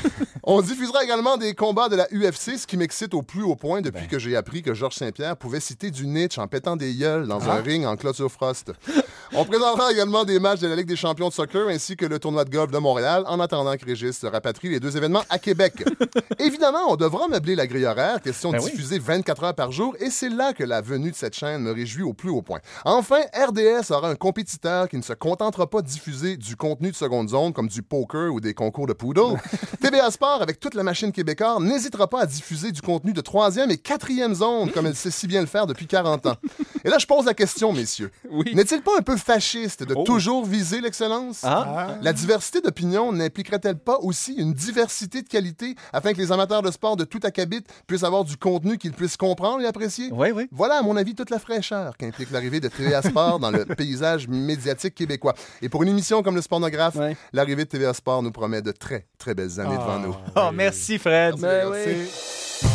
On diffusera également des combats de la UFC, ce qui m'excite au plus haut point depuis que j'ai appris que Georges Saint-Pierre pouvait citer du Nietzsche en pétant des gueules dans un ring en clôture Frost. On présentera également des matchs de la Ligue des champions de soccer ainsi que le tournoi de golf de Montréal en attendant que Régis rapatrie les 2 événements à Québec. Évidemment, on devra meubler la grille horaire, question de diffuser 24 heures par jour, et c'est là que la venue de cette chaîne me réjouit au plus haut point. Enfin, RDS aura un compétiteur qui ne se contentera pas de diffuser du contenu de seconde zone comme du poker ou des concours de poodle. TVA Sport, avec toute la machine québécoise, n'hésitera pas à diffuser du contenu de 3e et 4e zone comme elle sait si bien le faire depuis 40 ans. Et là, je pose la question, messieurs. N'est-il pas un peu fasciste de toujours viser l'excellence? La diversité d'opinion n'impliquerait-elle pas aussi une diversité de qualité afin que les amateurs de sport de tout acabit puissent avoir du contenu qu'ils puissent comprendre et apprécier? Voilà, à mon avis, toute la fraîcheur qu'implique l'arrivée de TVA Sport dans le paysage médiatique québécois. Et pour une émission comme le Spornographe, l'arrivée de TVA Sport nous promet de très, très belles années devant nous. Merci, Fred. Merci.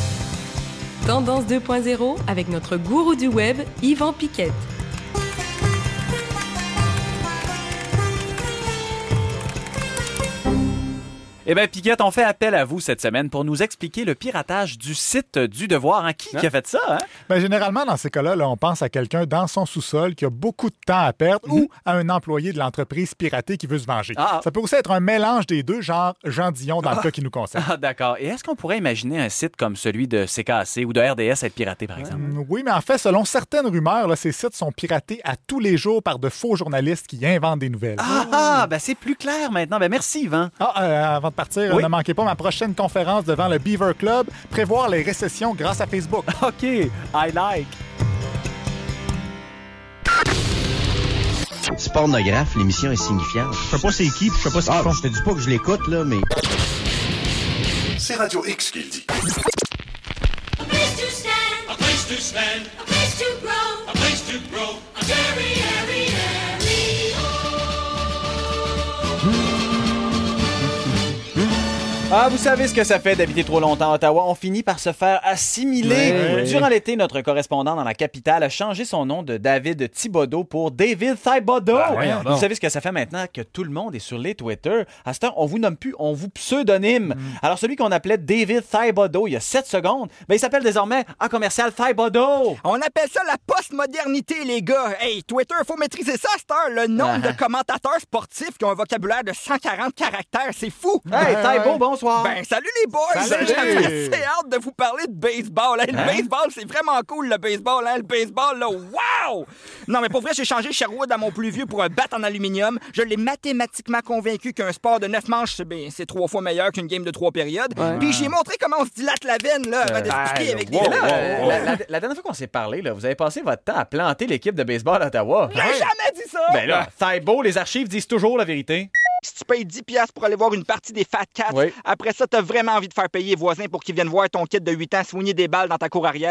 Tendance 2.0 avec notre gourou du web, Yvan Piquette. Eh bien, Piquette, on fait appel à vous cette semaine pour nous expliquer le piratage du site du Devoir. Qui a fait ça? Généralement, dans ces cas-là, on pense à quelqu'un dans son sous-sol qui a beaucoup de temps à perdre ou à un employé de l'entreprise piratée qui veut se venger. Ça peut aussi être un mélange des deux, genre Jean Dion dans le cas qui nous concerne. D'accord. Et est-ce qu'on pourrait imaginer un site comme celui de CKC ou de RDS être piraté, par exemple? Oui, mais en fait, selon certaines rumeurs, ces sites sont piratés à tous les jours par de faux journalistes qui inventent des nouvelles. C'est plus clair maintenant. Merci, Yvan. Avant de partir, ne manquez pas ma prochaine conférence devant le Beaver Club, prévoir les récessions grâce à Facebook. OK, I like. Spornographe, l'émission est signifiante. Je sais pas c'est qui, je sais pas ce qu'ils font. Je te dis pas que je l'écoute, là, mais... C'est Radio X qui le dit. A place to stand, a place to spend, a place to grow, a very, very, very Vous savez ce que ça fait d'habiter trop longtemps à Ottawa. On finit par se faire assimiler. Durant l'été, notre correspondant dans la capitale a changé son nom de David Thibodeau pour David Thibodeau. Vous savez ce que ça fait maintenant que tout le monde est sur les Twitter. À ce temps, on vous nomme plus, on vous pseudonyme. Alors, celui qu'on appelait David Thibodeau il y a 7 secondes, il s'appelle désormais commercial Thibodeau. On appelle ça la postmodernité, les gars. Hey, Twitter, faut maîtriser ça à cette heure. Le nombre de commentateurs sportifs qui ont un vocabulaire de 140 caractères, c'est fou. Hey, Thibaud, bonsoir. Salut les boys! J'avais assez hâte de vous parler de baseball. Le baseball, c'est vraiment cool, le baseball. Le baseball, là, wow! Non, mais pour vrai, j'ai changé Sherwood à mon plus vieux pour un bat en aluminium. Je l'ai mathématiquement convaincu qu'un sport de 9 manches, c'est 3 fois meilleur qu'une game de 3 périodes. Puis j'ai montré comment on se dilate la veine, là, avant d'expliquer avec des... La dernière fois qu'on s'est parlé, là, vous avez passé votre temps à planter l'équipe de baseball d'Ottawa. J'ai jamais dit ça! Thibaud, les archives disent toujours la vérité. Si tu payes 10$ pour aller voir une partie des Fat Cats, après ça, t'as vraiment envie de faire payer les voisins pour qu'ils viennent voir ton kid de 8 ans soigner des balles dans ta cour arrière.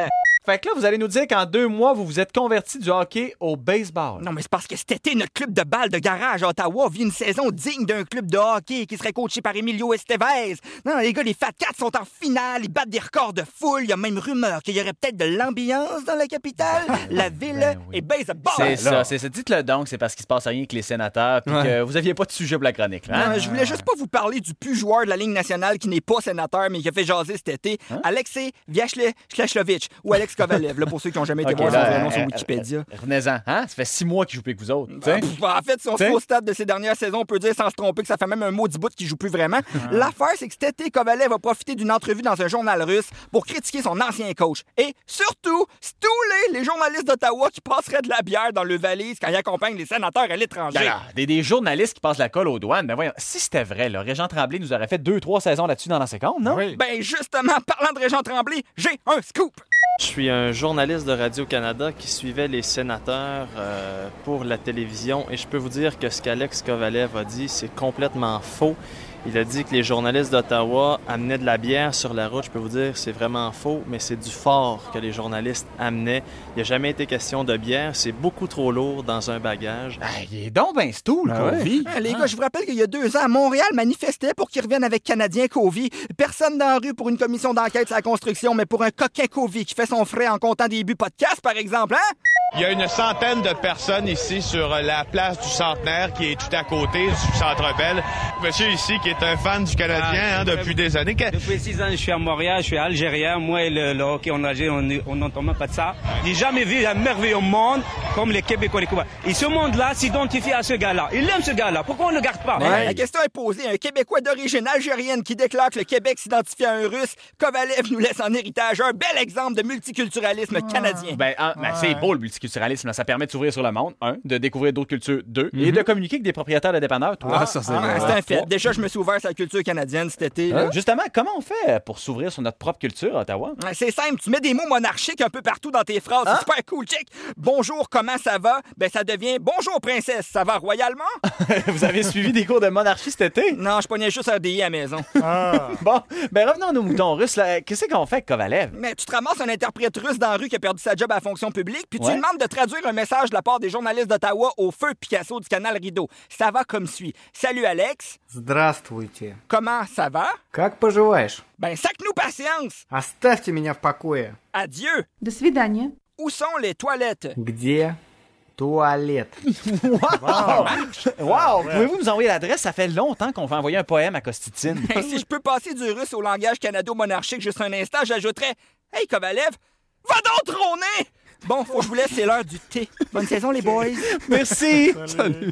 Fait que là, vous allez nous dire qu'en 2 mois, vous vous êtes converti du hockey au baseball. Non, mais c'est parce que cet été, notre club de balle de garage à Ottawa vit une saison digne d'un club de hockey qui serait coaché par Emilio Estevez. Non, les gars, les Fat Cats sont en finale, ils battent des records de foule. Il y a même rumeur qu'il y aurait peut-être de l'ambiance dans la capitale. La ville est baseball. C'est ça, dites-le donc, c'est parce qu'il se passe rien avec les sénateurs puis que vous aviez pas de sujet pour la chronique. Là, hein? Non, je voulais juste pas vous parler du plus joueur de la Ligue nationale qui n'est pas sénateur, mais qui a fait jaser cet été, Alexei Viashlovich ou Alex Kovalev, là, pour ceux qui n'ont jamais été voir son vrai nom sur Wikipédia. Revenez-en, hein? Ça fait 6 mois qu'il joue plus que vous autres. En fait, si on se fait au stade de ces dernières saisons, on peut dire sans se tromper que ça fait même un maudit bout qu'il joue plus vraiment. L'affaire, c'est que cet été, Kovalev a profité d'une entrevue dans un journal russe pour critiquer son ancien coach. Et surtout, stouler les journalistes d'Ottawa qui passeraient de la bière dans le valise quand ils accompagnent les sénateurs à l'étranger. Des journalistes qui passent la colle aux douanes. Ben voyons, si c'était vrai, là, Régent Tremblay nous aurait fait 2-3 saisons là-dessus dans la seconde, non? Oui. Ben justement, parlant de Régent Tremblay, j'ai un scoop! Je suis un journaliste de Radio-Canada qui suivait les sénateurs pour la télévision et je peux vous dire que ce qu'Alex Kovalev a dit, c'est complètement faux. Il a dit que les journalistes d'Ottawa amenaient de la bière sur la route. Je peux vous dire c'est vraiment faux, mais c'est du fort que les journalistes amenaient. Il n'a jamais été question de bière. C'est beaucoup trop lourd dans un bagage. Il est donc ben stool, Covey. Les gars, je vous rappelle qu'il y a 2 ans, Montréal manifestait pour qu'ils reviennent avec Canadien Covey. Personne dans la rue pour une commission d'enquête sur la construction, mais pour un coquin Covey qui fait son frais en comptant des buts podcast, par exemple, hein? Il y a une centaine de personnes ici sur la place du Centenaire qui est tout à côté du Centre Bell. Monsieur ici qui est un fan du Canadien depuis des années. Depuis 6 ans, je suis à Montréal, je suis algérien. Moi et le hockey en Algérie, on n'entend même pas de ça. J'ai jamais vu un merveilleux monde comme les Québécois, les Cubains. Et ce monde-là s'identifie à ce gars-là. Il aime ce gars-là. Pourquoi on ne le garde pas? La question est posée. Un Québécois d'origine algérienne qui déclare que le Québec s'identifie à un Russe. Kovalev nous laisse en héritage un bel exemple de multiculturalisme canadien. C'est beau le multiculturalisme. Ça permet de s'ouvrir sur le monde, 1, de découvrir d'autres cultures, 2, et de communiquer avec des propriétaires de dépanneurs, 3. C'est un fait. Déjà, je me suis ouvert sur la culture canadienne cet été. Justement, comment on fait pour s'ouvrir sur notre propre culture à Ottawa? C'est simple. Tu mets des mots monarchiques un peu partout dans tes phrases. C'est super cool. Check. Bonjour, comment ça va? Ben, ça devient bonjour, princesse. Ça va royalement? Vous avez suivi des cours de monarchie cet été? Non, je pognais juste un DI à la maison. Bon, revenons à nos moutons russes. Qu'est-ce qu'on fait avec Kovalev? Mais tu te ramasses un interprète russe dans la rue qui a perdu sa job à la fonction publique, puis tu lui demandes de traduire un message de la part des journalistes d'Ottawa au feu Picasso du canal Rideau. Ça va comme suit. Salut Alex. Здравствуйте. Comment ça va? Как поживаешь? Ben, sac-nous patience. Оставьте меня в покое. Adieu. До свидания. Où sont les toilettes? Где туалет? Wow! Pouvez-vous nous envoyer l'adresse? Ça fait longtemps qu'on veut envoyer un poème à Costitine. Si je peux passer du russe au langage canado-monarchique juste un instant, j'ajouterais Hey Kovalev, va donc trôner! Bon, faut que je vous laisse, c'est l'heure du thé. Bonne saison, les boys. Merci. Salut.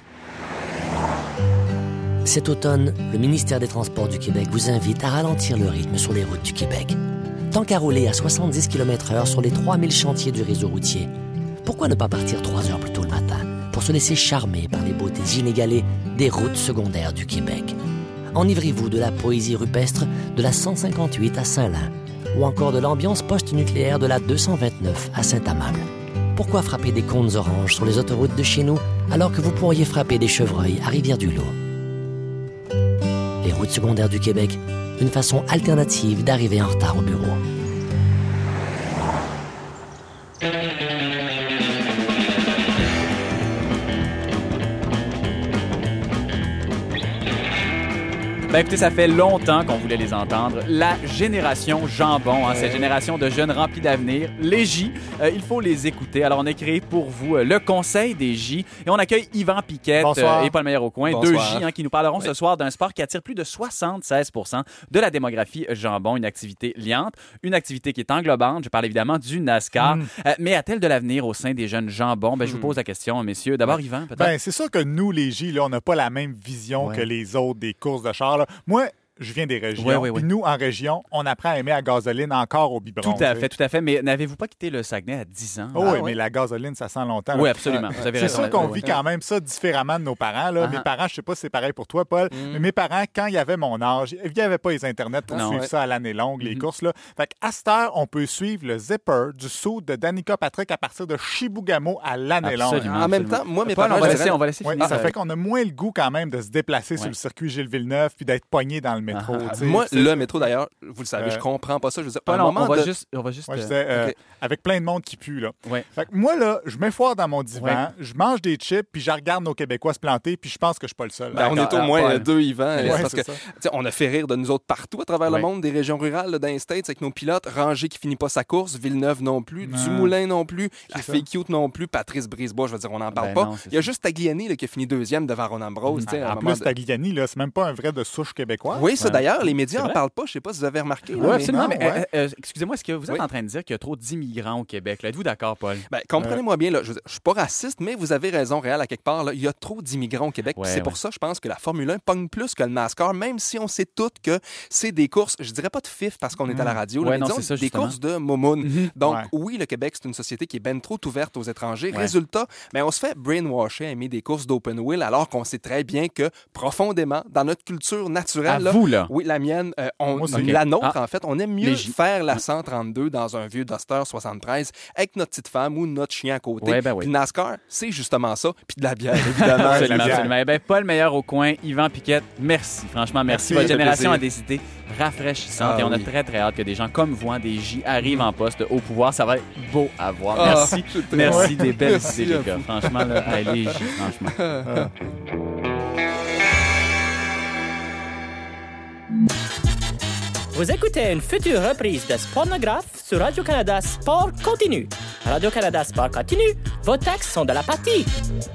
Cet automne, le ministère des Transports du Québec vous invite à ralentir le rythme sur les routes du Québec. Tant qu'à rouler à 70 km/h sur les 3000 chantiers du réseau routier, pourquoi ne pas partir 3 heures plus tôt le matin pour se laisser charmer par les beautés inégalées des routes secondaires du Québec? Enivrez-vous de la poésie rupestre de la 158 à Saint-Lin, ou encore de l'ambiance post-nucléaire de la 229 à Saint-Amable. Pourquoi frapper des cônes oranges sur les autoroutes de chez nous alors que vous pourriez frapper des chevreuils à Rivière-du-Loup? Les routes secondaires du Québec, une façon alternative d'arriver en retard au bureau. Ben écoutez, ça fait longtemps qu'on voulait les entendre. La génération jambon, cette génération de jeunes remplis d'avenir, les J, il faut les écouter. Alors, on a créé pour vous le Conseil des J et on accueille Yvan Piquette et Paul Meilleur-Aucoin, 2 J qui nous parleront ce soir d'un sport qui attire plus de 76% de la démographie jambon, une activité liante, une activité qui est englobante. Je parle évidemment du NASCAR. Mais a-t-elle de l'avenir au sein des jeunes jambons? Ben, je vous pose la question, messieurs. D'abord, Yvan, peut-être? Ben, c'est sûr que nous, les J, là, on n'a pas la même vision que les autres des courses de char. Là. Moi, je viens des régions. Puis nous, en région, on apprend à aimer la gasoline encore au biberon. Tout à fait. Mais n'avez-vous pas quitté le Saguenay à 10 ans? Oui, mais la gasoline, ça sent longtemps. Oui, absolument. Vous avez c'est raison. sûr qu'on vit quand même ça différemment de nos parents. Là. Mes parents, je sais pas si c'est pareil pour toi, Paul, mais mes parents, quand ils avaient mon âge, il n'y avait pas les Internet pour suivre ça à l'année longue, les courses. Là. Fait qu'à cette heure, on peut suivre le zipper du saut de Danica Patrick à partir de Chibougamau à l'année longue. En même temps, moi, mes parents... parents... On va laisser finir. Ça fait qu'on a moins le goût quand même de se déplacer sur le circuit Gilles Villeneuve puis d'être pogné dans le métro. Moi, le métro, d'ailleurs, vous le savez, je comprends pas ça. Je veux dire, Paul, un moment on va juste... Moi, je disais, avec plein de monde qui pue, là. Ouais. Fait que moi, là, je m'effoire dans mon divan, je mange des chips, puis je regarde nos Québécois se planter, puis je pense que je suis pas le seul. On est au moins deux, Yvan. Ouais, parce que on a fait rire de nous autres partout à travers le monde, des régions rurales, là, dans les States, avec nos pilotes. Rangé qui finit pas sa course, Villeneuve non plus, Dumoulin non plus, la fille cute non plus, Patrice Brisebois, je veux dire, on n'en parle pas. Non, il y a juste Tagliani là, qui a fini deuxième devant Ronan Ambrose. En plus, Tagliani, là, c'est même pas un vrai de souche québécoise. Oui, ça d'ailleurs, les médias n'en parlent pas. Je sais pas si vous avez remarqué. Oui, absolument. Mais excusez-moi, est-ce que vous êtes en train de dire qu'il y a trop d'immigrants au Québec? Là? Êtes-vous d'accord, Paul? Ben, comprenez-moi bien, là, je suis pas raciste, mais vous avez raison, Réal, à quelque part. Là, il y a trop d'immigrants au Québec. C'est pour ça, je pense que la Formule 1 pogne plus que le NASCAR, même si on sait toutes que c'est des courses, je dirais pas de fif parce qu'on est à la radio, là, mais disons, des courses de momoun. Donc, oui, le Québec, c'est une société qui est ben trop ouverte aux étrangers. Résultat, on se fait brainwasher à aimer des courses d'open wheel alors qu'on sait très bien que profondément, dans notre culture naturelle, là, oui, la mienne, la nôtre, en fait, on aime mieux faire la 132 dans un vieux Duster 73 avec notre petite femme ou notre chien à côté. Puis NASCAR, c'est justement ça. Puis de la bière, évidemment. Absolument. Eh bien, pas le meilleur au coin. Yvan Piquette, merci. Franchement, merci. Votre génération a des idées rafraîchissantes et on a très, très hâte que des gens comme vous, des J, arrivent en poste au pouvoir. Ça va être beau à voir. Merci. Merci des belles idées, les gars. Franchement, là, les J, franchement. Vous écoutez une future reprise de Spornographe sur Radio-Canada Sport Continu. Radio-Canada Sport Continu, vos textes sont de la partie.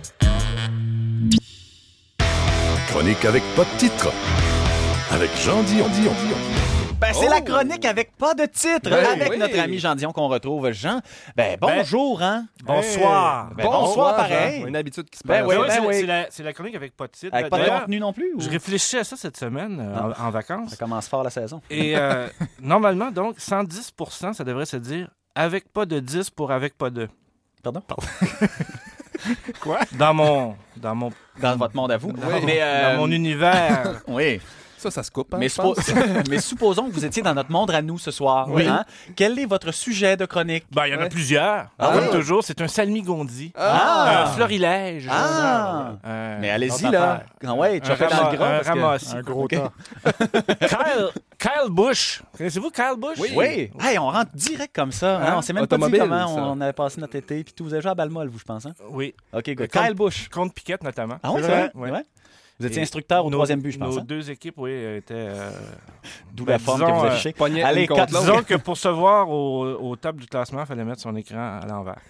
Chronique avec pas de titre. Avec Jean Dion. C'est la chronique avec pas de titre, avec notre ami Jean Dion qu'on retrouve. Jean, bonjour, hein? Bonsoir. Bonsoir, pareil. Une habitude qui se passe. C'est la chronique avec pas de titre. Avec pas de contenu non plus? Je réfléchissais à ça cette semaine en vacances. Ça commence fort la saison. Et normalement, donc, 110 % ça devrait se dire avec pas de 10 pour avec pas de. Pardon? Quoi? Dans votre monde à vous. Dans mon univers. Oui. Ça se coupe. Hein, mais supposons que vous étiez dans notre monde à nous ce soir. Oui. Hein? Quel est votre sujet de chronique? Il y en a plusieurs. Comme toujours, c'est un salmigondi. Un florilège. Mais allez-y, là. Chopez dans le gras. Un gros tas. Kyle Busch. Connaissez-vous Kyle Busch? Oui. Hey, on rentre direct comme ça. Hein? On s'est même pas dit comment on avait passé notre été. Puis tout, vous avez joué à Balmol, vous, je pense. Hein? Oui. OK, good. Kyle Busch. Contre Piquette, notamment. Ah oui, c'est vrai? Ouais. Vous étiez instructeur au troisième but, je pense. Nos deux équipes, étaient... D'où la forme que vous affichez. Allez, disons que pour se voir au top du classement, il fallait mettre son écran à l'envers.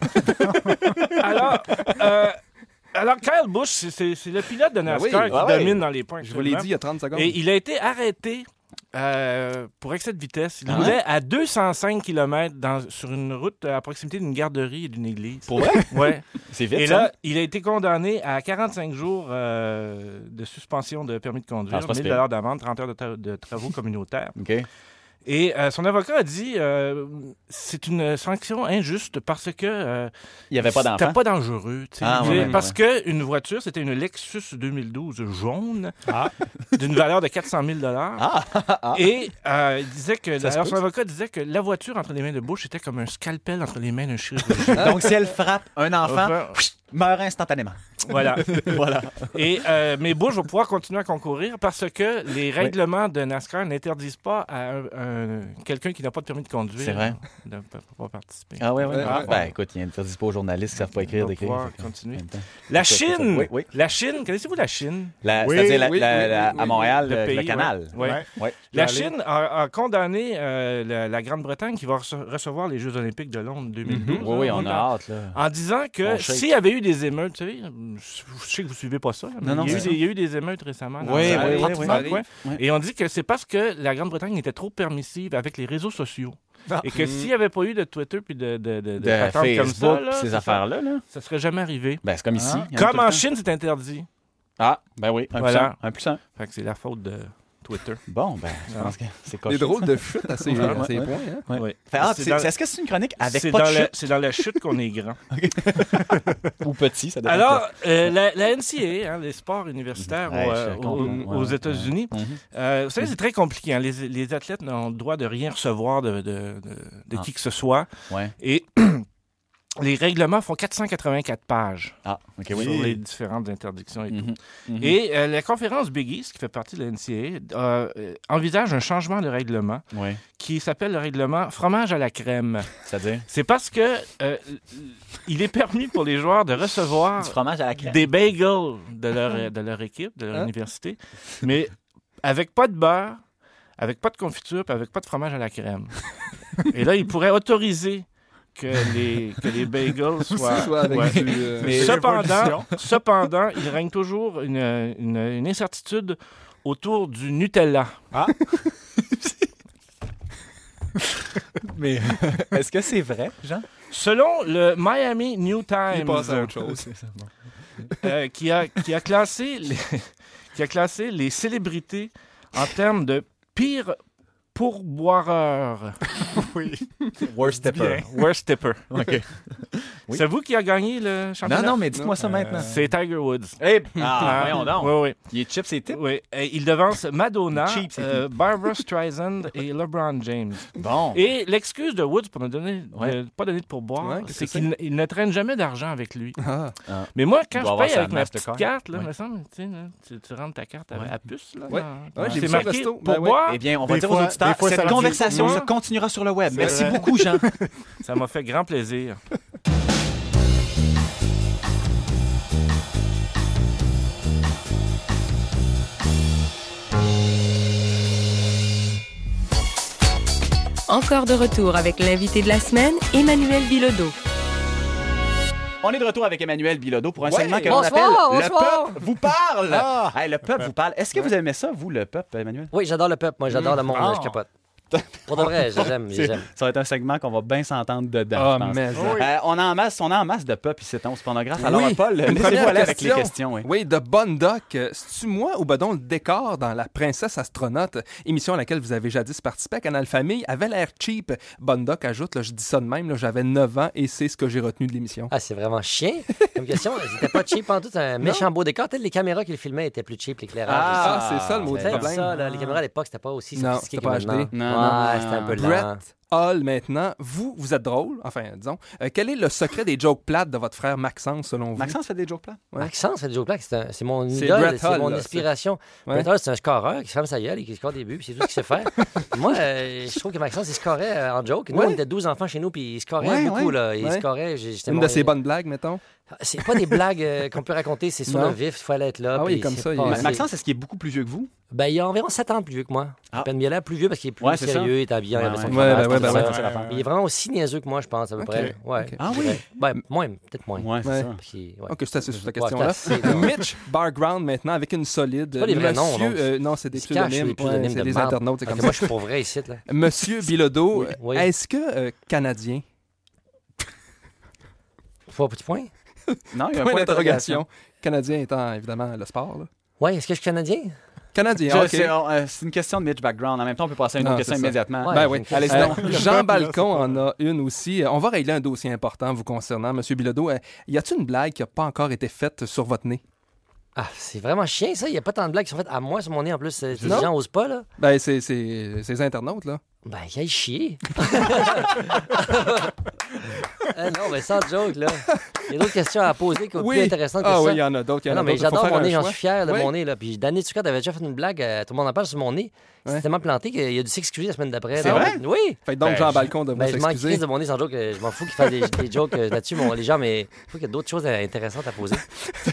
Alors, Kyle Busch, c'est le pilote de NASCAR qui domine dans les points. Je vous l'ai dit il y a 30 secondes. Et il a été arrêté pour excès de vitesse. Il roulait à 205 km sur une route à proximité d'une garderie et d'une église. Pour vrai? Oui. C'est vite, et là, il a été condamné à 45 jours de suspension de permis de conduire, 1 000 $ d'amende, 30 heures de travaux communautaires. OK. Et son avocat a dit c'est une sanction injuste parce que il n'y avait pas d'enfant. C'était pas dangereux. Parce que une voiture, c'était une Lexus 2012 jaune d'une valeur de 400 000 $. Et il disait que son avocat disait que la voiture entre les mains de Bush était comme un scalpel entre les mains d'un chirurgien. Donc si elle frappe un enfant, meurt instantanément. Voilà. Et, mais Bush va pouvoir continuer à concourir parce que les règlements de NASCAR n'interdisent pas à quelqu'un qui n'a pas de permis de conduire de ne pas participer. Ah oui. Écoute, il n'interdisent pas aux journalistes qui ne savent pas écrire d'écrire. Continuer. La Chine! Oui. La Chine, connaissez-vous la Chine? C'est-à-dire à Montréal, le canal. La Chine a condamné la Grande-Bretagne qui va recevoir les Jeux olympiques de Londres 2012. Oui, on a hâte. Là. En disant que s'il y avait eu des émeutes, tu sais, je sais que vous ne suivez pas ça, là, il y a eu des émeutes récemment. Oui. Et on dit que c'est parce que la Grande-Bretagne était trop permissive avec les réseaux sociaux. Et que s'il n'y avait pas eu de Twitter puis de Facebook comme ça, là, ces affaires-là, ça serait jamais arrivé. C'est comme ici. Comme en Chine, c'est interdit. Ah, ben oui. Un plus un. Fait que c'est la faute de Twitter. Bon, je pense que c'est coché. Des drôles de chutes à ces points. Oui. Est-ce que c'est une chronique avec pas de chute? C'est dans la chute qu'on est grand. Ou petit, ça dépend. Alors, la NCAA, les sports universitaires aux États-Unis, vous savez, c'est très compliqué. Les athlètes n'ont le droit de rien recevoir de qui que ce soit. Ouais. Et les règlements font 484 pages sur les différentes interdictions et tout. Et la conférence Big East, qui fait partie de la NCAA, envisage un changement de règlement qui s'appelle le règlement fromage à la crème. C'est-à-dire? C'est parce que il est permis pour les joueurs de recevoir du fromage à la crème. Des bagels de leur équipe, de leur université, mais avec pas de beurre, avec pas de confiture, puis avec pas de fromage à la crème. Et là, ils pourraient autoriser que les bagels soient avec du... Mais cependant, il règne toujours une incertitude autour du Nutella. Mais est-ce que c'est vrai, Jean? Selon le Miami New Times, il passe à autre chose. Qui a classé les célébrités en termes de pire pourboireur. Oui. Worst tipper. Worst tipper. OK. Oui. C'est vous qui a gagné le championnat? Non, mais dites-moi ça maintenant. C'est Tiger Woods. Voyons donc. Oui. Il est cheap, c'est tip? Oui. Et il devance Madonna, Barbara Streisand et LeBron James. Bon. Et l'excuse de Woods pour ne pas donner de pourboire, c'est qu'il ne traîne jamais d'argent avec lui. Mais moi, quand je paye avec ma petite carte, là, me semble, tu rentres ta carte à puce. J'ai marqué resto. pourboire. Eh bien, on va dire aux auditeurs, cette conversation se continuera sur le web. Merci beaucoup, Jean. Ça m'a fait grand plaisir. Encore de retour avec l'invité de la semaine, Emmanuel Bilodeau. On est de retour avec Emmanuel Bilodeau pour un segment que l'on appelle Le Peuple vous parle. Le Peuple vous parle. Est-ce que vous aimez ça, vous, le Peuple, Emmanuel? Oui, j'adore le Peuple. Moi, j'adore le monde. Je capote. Pour de vrai, j'aime. Ça va être un segment qu'on va bien s'entendre dedans, je pense. Mais on a en masse de peuple ici, c'est pornographe. Alors, Paul, laissez-vous aller avec les questions. Oui, de Bonne Doc. C'est-tu moi ou le décor dans La Princesse Astronaute, émission à laquelle vous avez jadis participé à Canal Famille, avait l'air cheap? Bonne Doc ajoute, là, je dis ça de même, là, j'avais 9 ans et c'est ce que j'ai retenu de l'émission. Ah, c'est vraiment chien comme question. C'était pas cheap en tout, un méchant beau décor. Peut-être les caméras qui le filmaient étaient plus cheap, l'éclairage. C'est ça le mot du problème. Ça, là, les caméras à l'époque, c'était pas aussi sophistiqué que maintenant. Non, c'était un peu Brett Hall, maintenant, vous êtes drôle, enfin, disons. Quel est le secret des jokes plates de votre frère Maxence, selon vous? Maxence fait des jokes plates? Ouais. Maxence fait des jokes plates, c'est mon idole, c'est mon inspiration. Brett Hall, c'est un scoreur qui se ferme sa gueule et qui score des buts, puis c'est tout ce qu'il sait faire. Moi, je trouve que Maxence, il scorait en joke. Nous, on était 12 enfants chez nous, puis il scorait beaucoup, là. Il scorait. Une de ses bonnes blagues, mettons? C'est pas des blagues qu'on peut raconter, c'est sur le vif, il fallait être là. Ah oui, comme ça. Maxence, est-ce qu'il est beaucoup plus vieux que vous? Ben, il a environ 7 ans de plus vieux que moi. Il a l'air plus vieux parce qu'il est plus sérieux, il est habillé, il avait son fromage. Il est vraiment aussi niaiseux que moi, je pense, à peu près. Ouais. Ah oui? Ben, peut-être moins. Ouais, c'est ça. OK, c'est assez sur cette question-là. Mitch Barground, maintenant, avec une solide. C'est pas des vrais noms, non, c'est des pseudonymes. C'est des internautes, c'est comme ça. Moi, je suis pour vrai ici, là. Monsieur Bilodeau, est-ce que Canadien... Faut un petit point? Non, il y a un point d'interrogation. Canadien étant, évidemment, le sport, là. Oui, est-ce que je suis Canadien? Canadien, OK. C'est une question de Mitch Background. En même temps, on peut passer à une autre question immédiatement. Oui. Allez, Jean Balcon en a une aussi. On va régler un dossier important vous concernant, M. Bilodeau. Y a-t-il une blague qui n'a pas encore été faite sur votre nez? Ah, c'est vraiment chiant, ça. Il n'y a pas tant de blagues qui sont faites à moi sur mon nez. En plus, les gens n'osent pas, là. Ben, c'est ces internautes, là. Ben, qu'il aille chier. Non, mais sans joke, là. Il y a d'autres questions à poser qui sont plus intéressantes que ça. Oui, il y en a d'autres. Non, mais j'adore mon nez, j'en suis fier de mon nez, là. Puis Danny Turcotte avait déjà fait une blague, tout le monde en parle sur mon nez. C'est tellement planté qu'il a dû s'excuser la semaine d'après. C'est vrai? Oui. Fait donc Jean Balcon de vous s'excuser. Je m'en crise de mon nez sans joke. Je m'en fous qu'il fasse des jokes là-dessus, les gens, mais il faut qu'il y ait d'autres choses intéressantes à poser.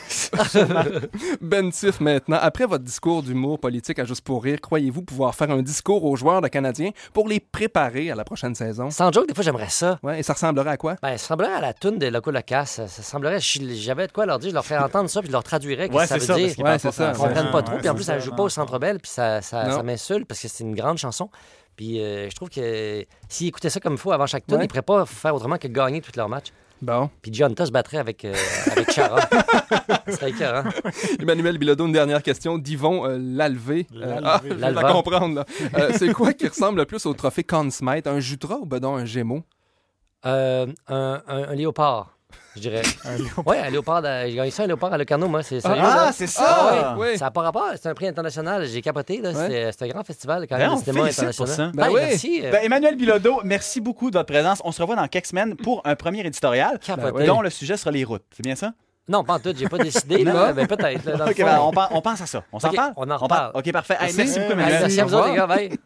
Ben Tiff, maintenant, après votre discours d'humour politique à Juste pour rire, croyez-vous pouvoir faire un discours aux joueurs de Canadiens pour les préparer à la prochaine saison? Sans joke, des fois, j'aimerais ça. Ouais, et ça ressemblerait à quoi? Ben, ça ressemblerait à la toune de Loco Locas. Ça semblerait, j'avais de quoi leur dire, je leur ferais entendre ça, puis je leur traduirais que ça veut dire. C'est ça. Ils comprennent pas trop, puis en plus, ça joue pas au Centre Bell, puis ça m'insulte parce que c'est une grande chanson. Puis je trouve que s'ils écoutaient ça comme il faut avant chaque tour, ils ne pourraient pas faire autrement que gagner tous leurs matchs. Bon. Puis Giannis se battrait avec Chara. Ce serait écœurant. Emmanuel Bilodeau, une dernière question. D'Yvon Lalvé. Je vais la comprendre. C'est quoi qui ressemble le plus au trophée Conn Smythe? Un Jutra ou un Gémeaux? Un léopard. je dirais. Oui, un léopard. J'ai gagné ça, un léopard à Locarno, moi. C'est sérieux, c'est ça! Ça n'a pas rapport. C'est un prix international. J'ai capoté. Là. C'est un grand festival, quand même, Ben, de cinéma international. Merci. Emmanuel Bilodeau, merci beaucoup de votre présence. On se revoit dans quelques semaines pour un premier éditorial dont le sujet sera les routes. C'est bien ça? Non, pas en tout. J'ai pas décidé. Là, ben, peut-être. Là, OK, on pense à ça. On s'en parle? On en reparle. OK, parfait. Merci beaucoup, Emmanuel. Merci à vous autres, les gars. Bye.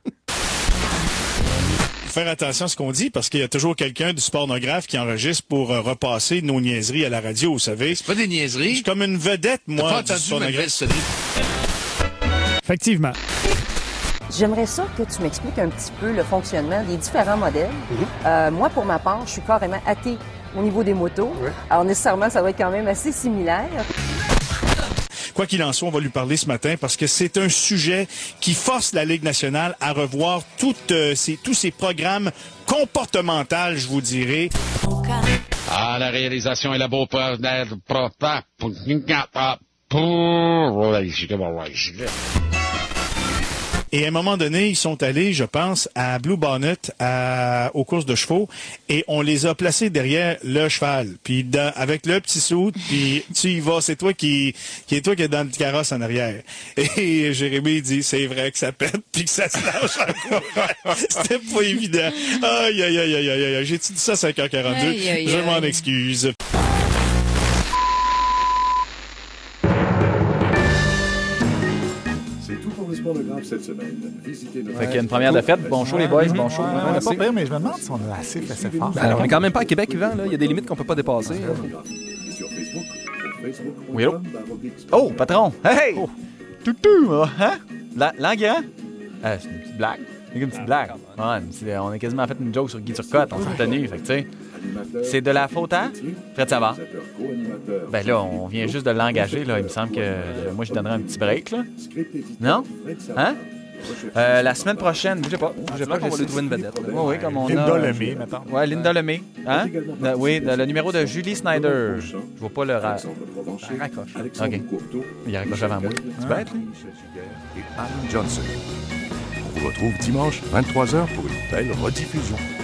Faire attention à ce qu'on dit parce qu'il y a toujours quelqu'un du pornographe qui enregistre pour repasser nos niaiseries à la radio, vous savez. C'est pas des niaiseries. Je suis comme une vedette, moi, du pornographe. Effectivement. J'aimerais ça que tu m'expliques un petit peu le fonctionnement des différents modèles. Moi, pour ma part, je suis carrément athée au niveau des motos. Alors, nécessairement, ça va être quand même assez similaire. Quoi qu'il en soit, on va lui parler ce matin parce que c'est un sujet qui force la Ligue nationale à revoir tous ses programmes comportementaux, je vous dirais. Ah, la réalisation est la beau Et à un moment donné, ils sont allés, je pense, à Blue Bonnet, aux courses de chevaux, et on les a placés derrière le cheval. Puis avec le petit saut, puis tu y vas, c'est toi qui est dans le carrosse en arrière. Et Jérémy dit, c'est vrai que ça pète, puis que ça se lâche en courant. C'était pas évident. Aïe, aïe, aïe, aïe, aïe, aïe. J'ai-tu dit ça à 5h42? Je m'en excuse. Cette semaine, fait qu'il y a une première de fête. Bon show, les boys. Bon show. On n'a pas pire, mais je me demande si on a assez fait ça fort. Alors, on est quand même pas à Québec, Yvan. Là. Il y a des limites qu'on peut pas dépasser. Oui, allô? Oh, patron! Hey! Oh. Toutou! Hein? Languin? C'est une petite blague. C'est une petite blague. Ouais, on a quasiment fait une joke sur Guy Turcotte. On s'est tenu. Fait que, tu sais, c'est de la faute à Fred Savard. Ben là, on vient juste de l'engager. Là. Il me semble que moi, je donnerais un petit break. Là. Non? Hein? La semaine prochaine, bougez pas. Bougez pas, qu'on va lui trouver une vedette. Oui, comme on Linda a... Lemay, maintenant. Ouais, Linda Lemay. Hein? Oui, le numéro de Julie Snyder. Je vois pas le raccroche. OK. Il raccroche avant moi. Tu bête, lui? Et Alan Johnson. On vous retrouve dimanche, 23h, pour une belle rediffusion.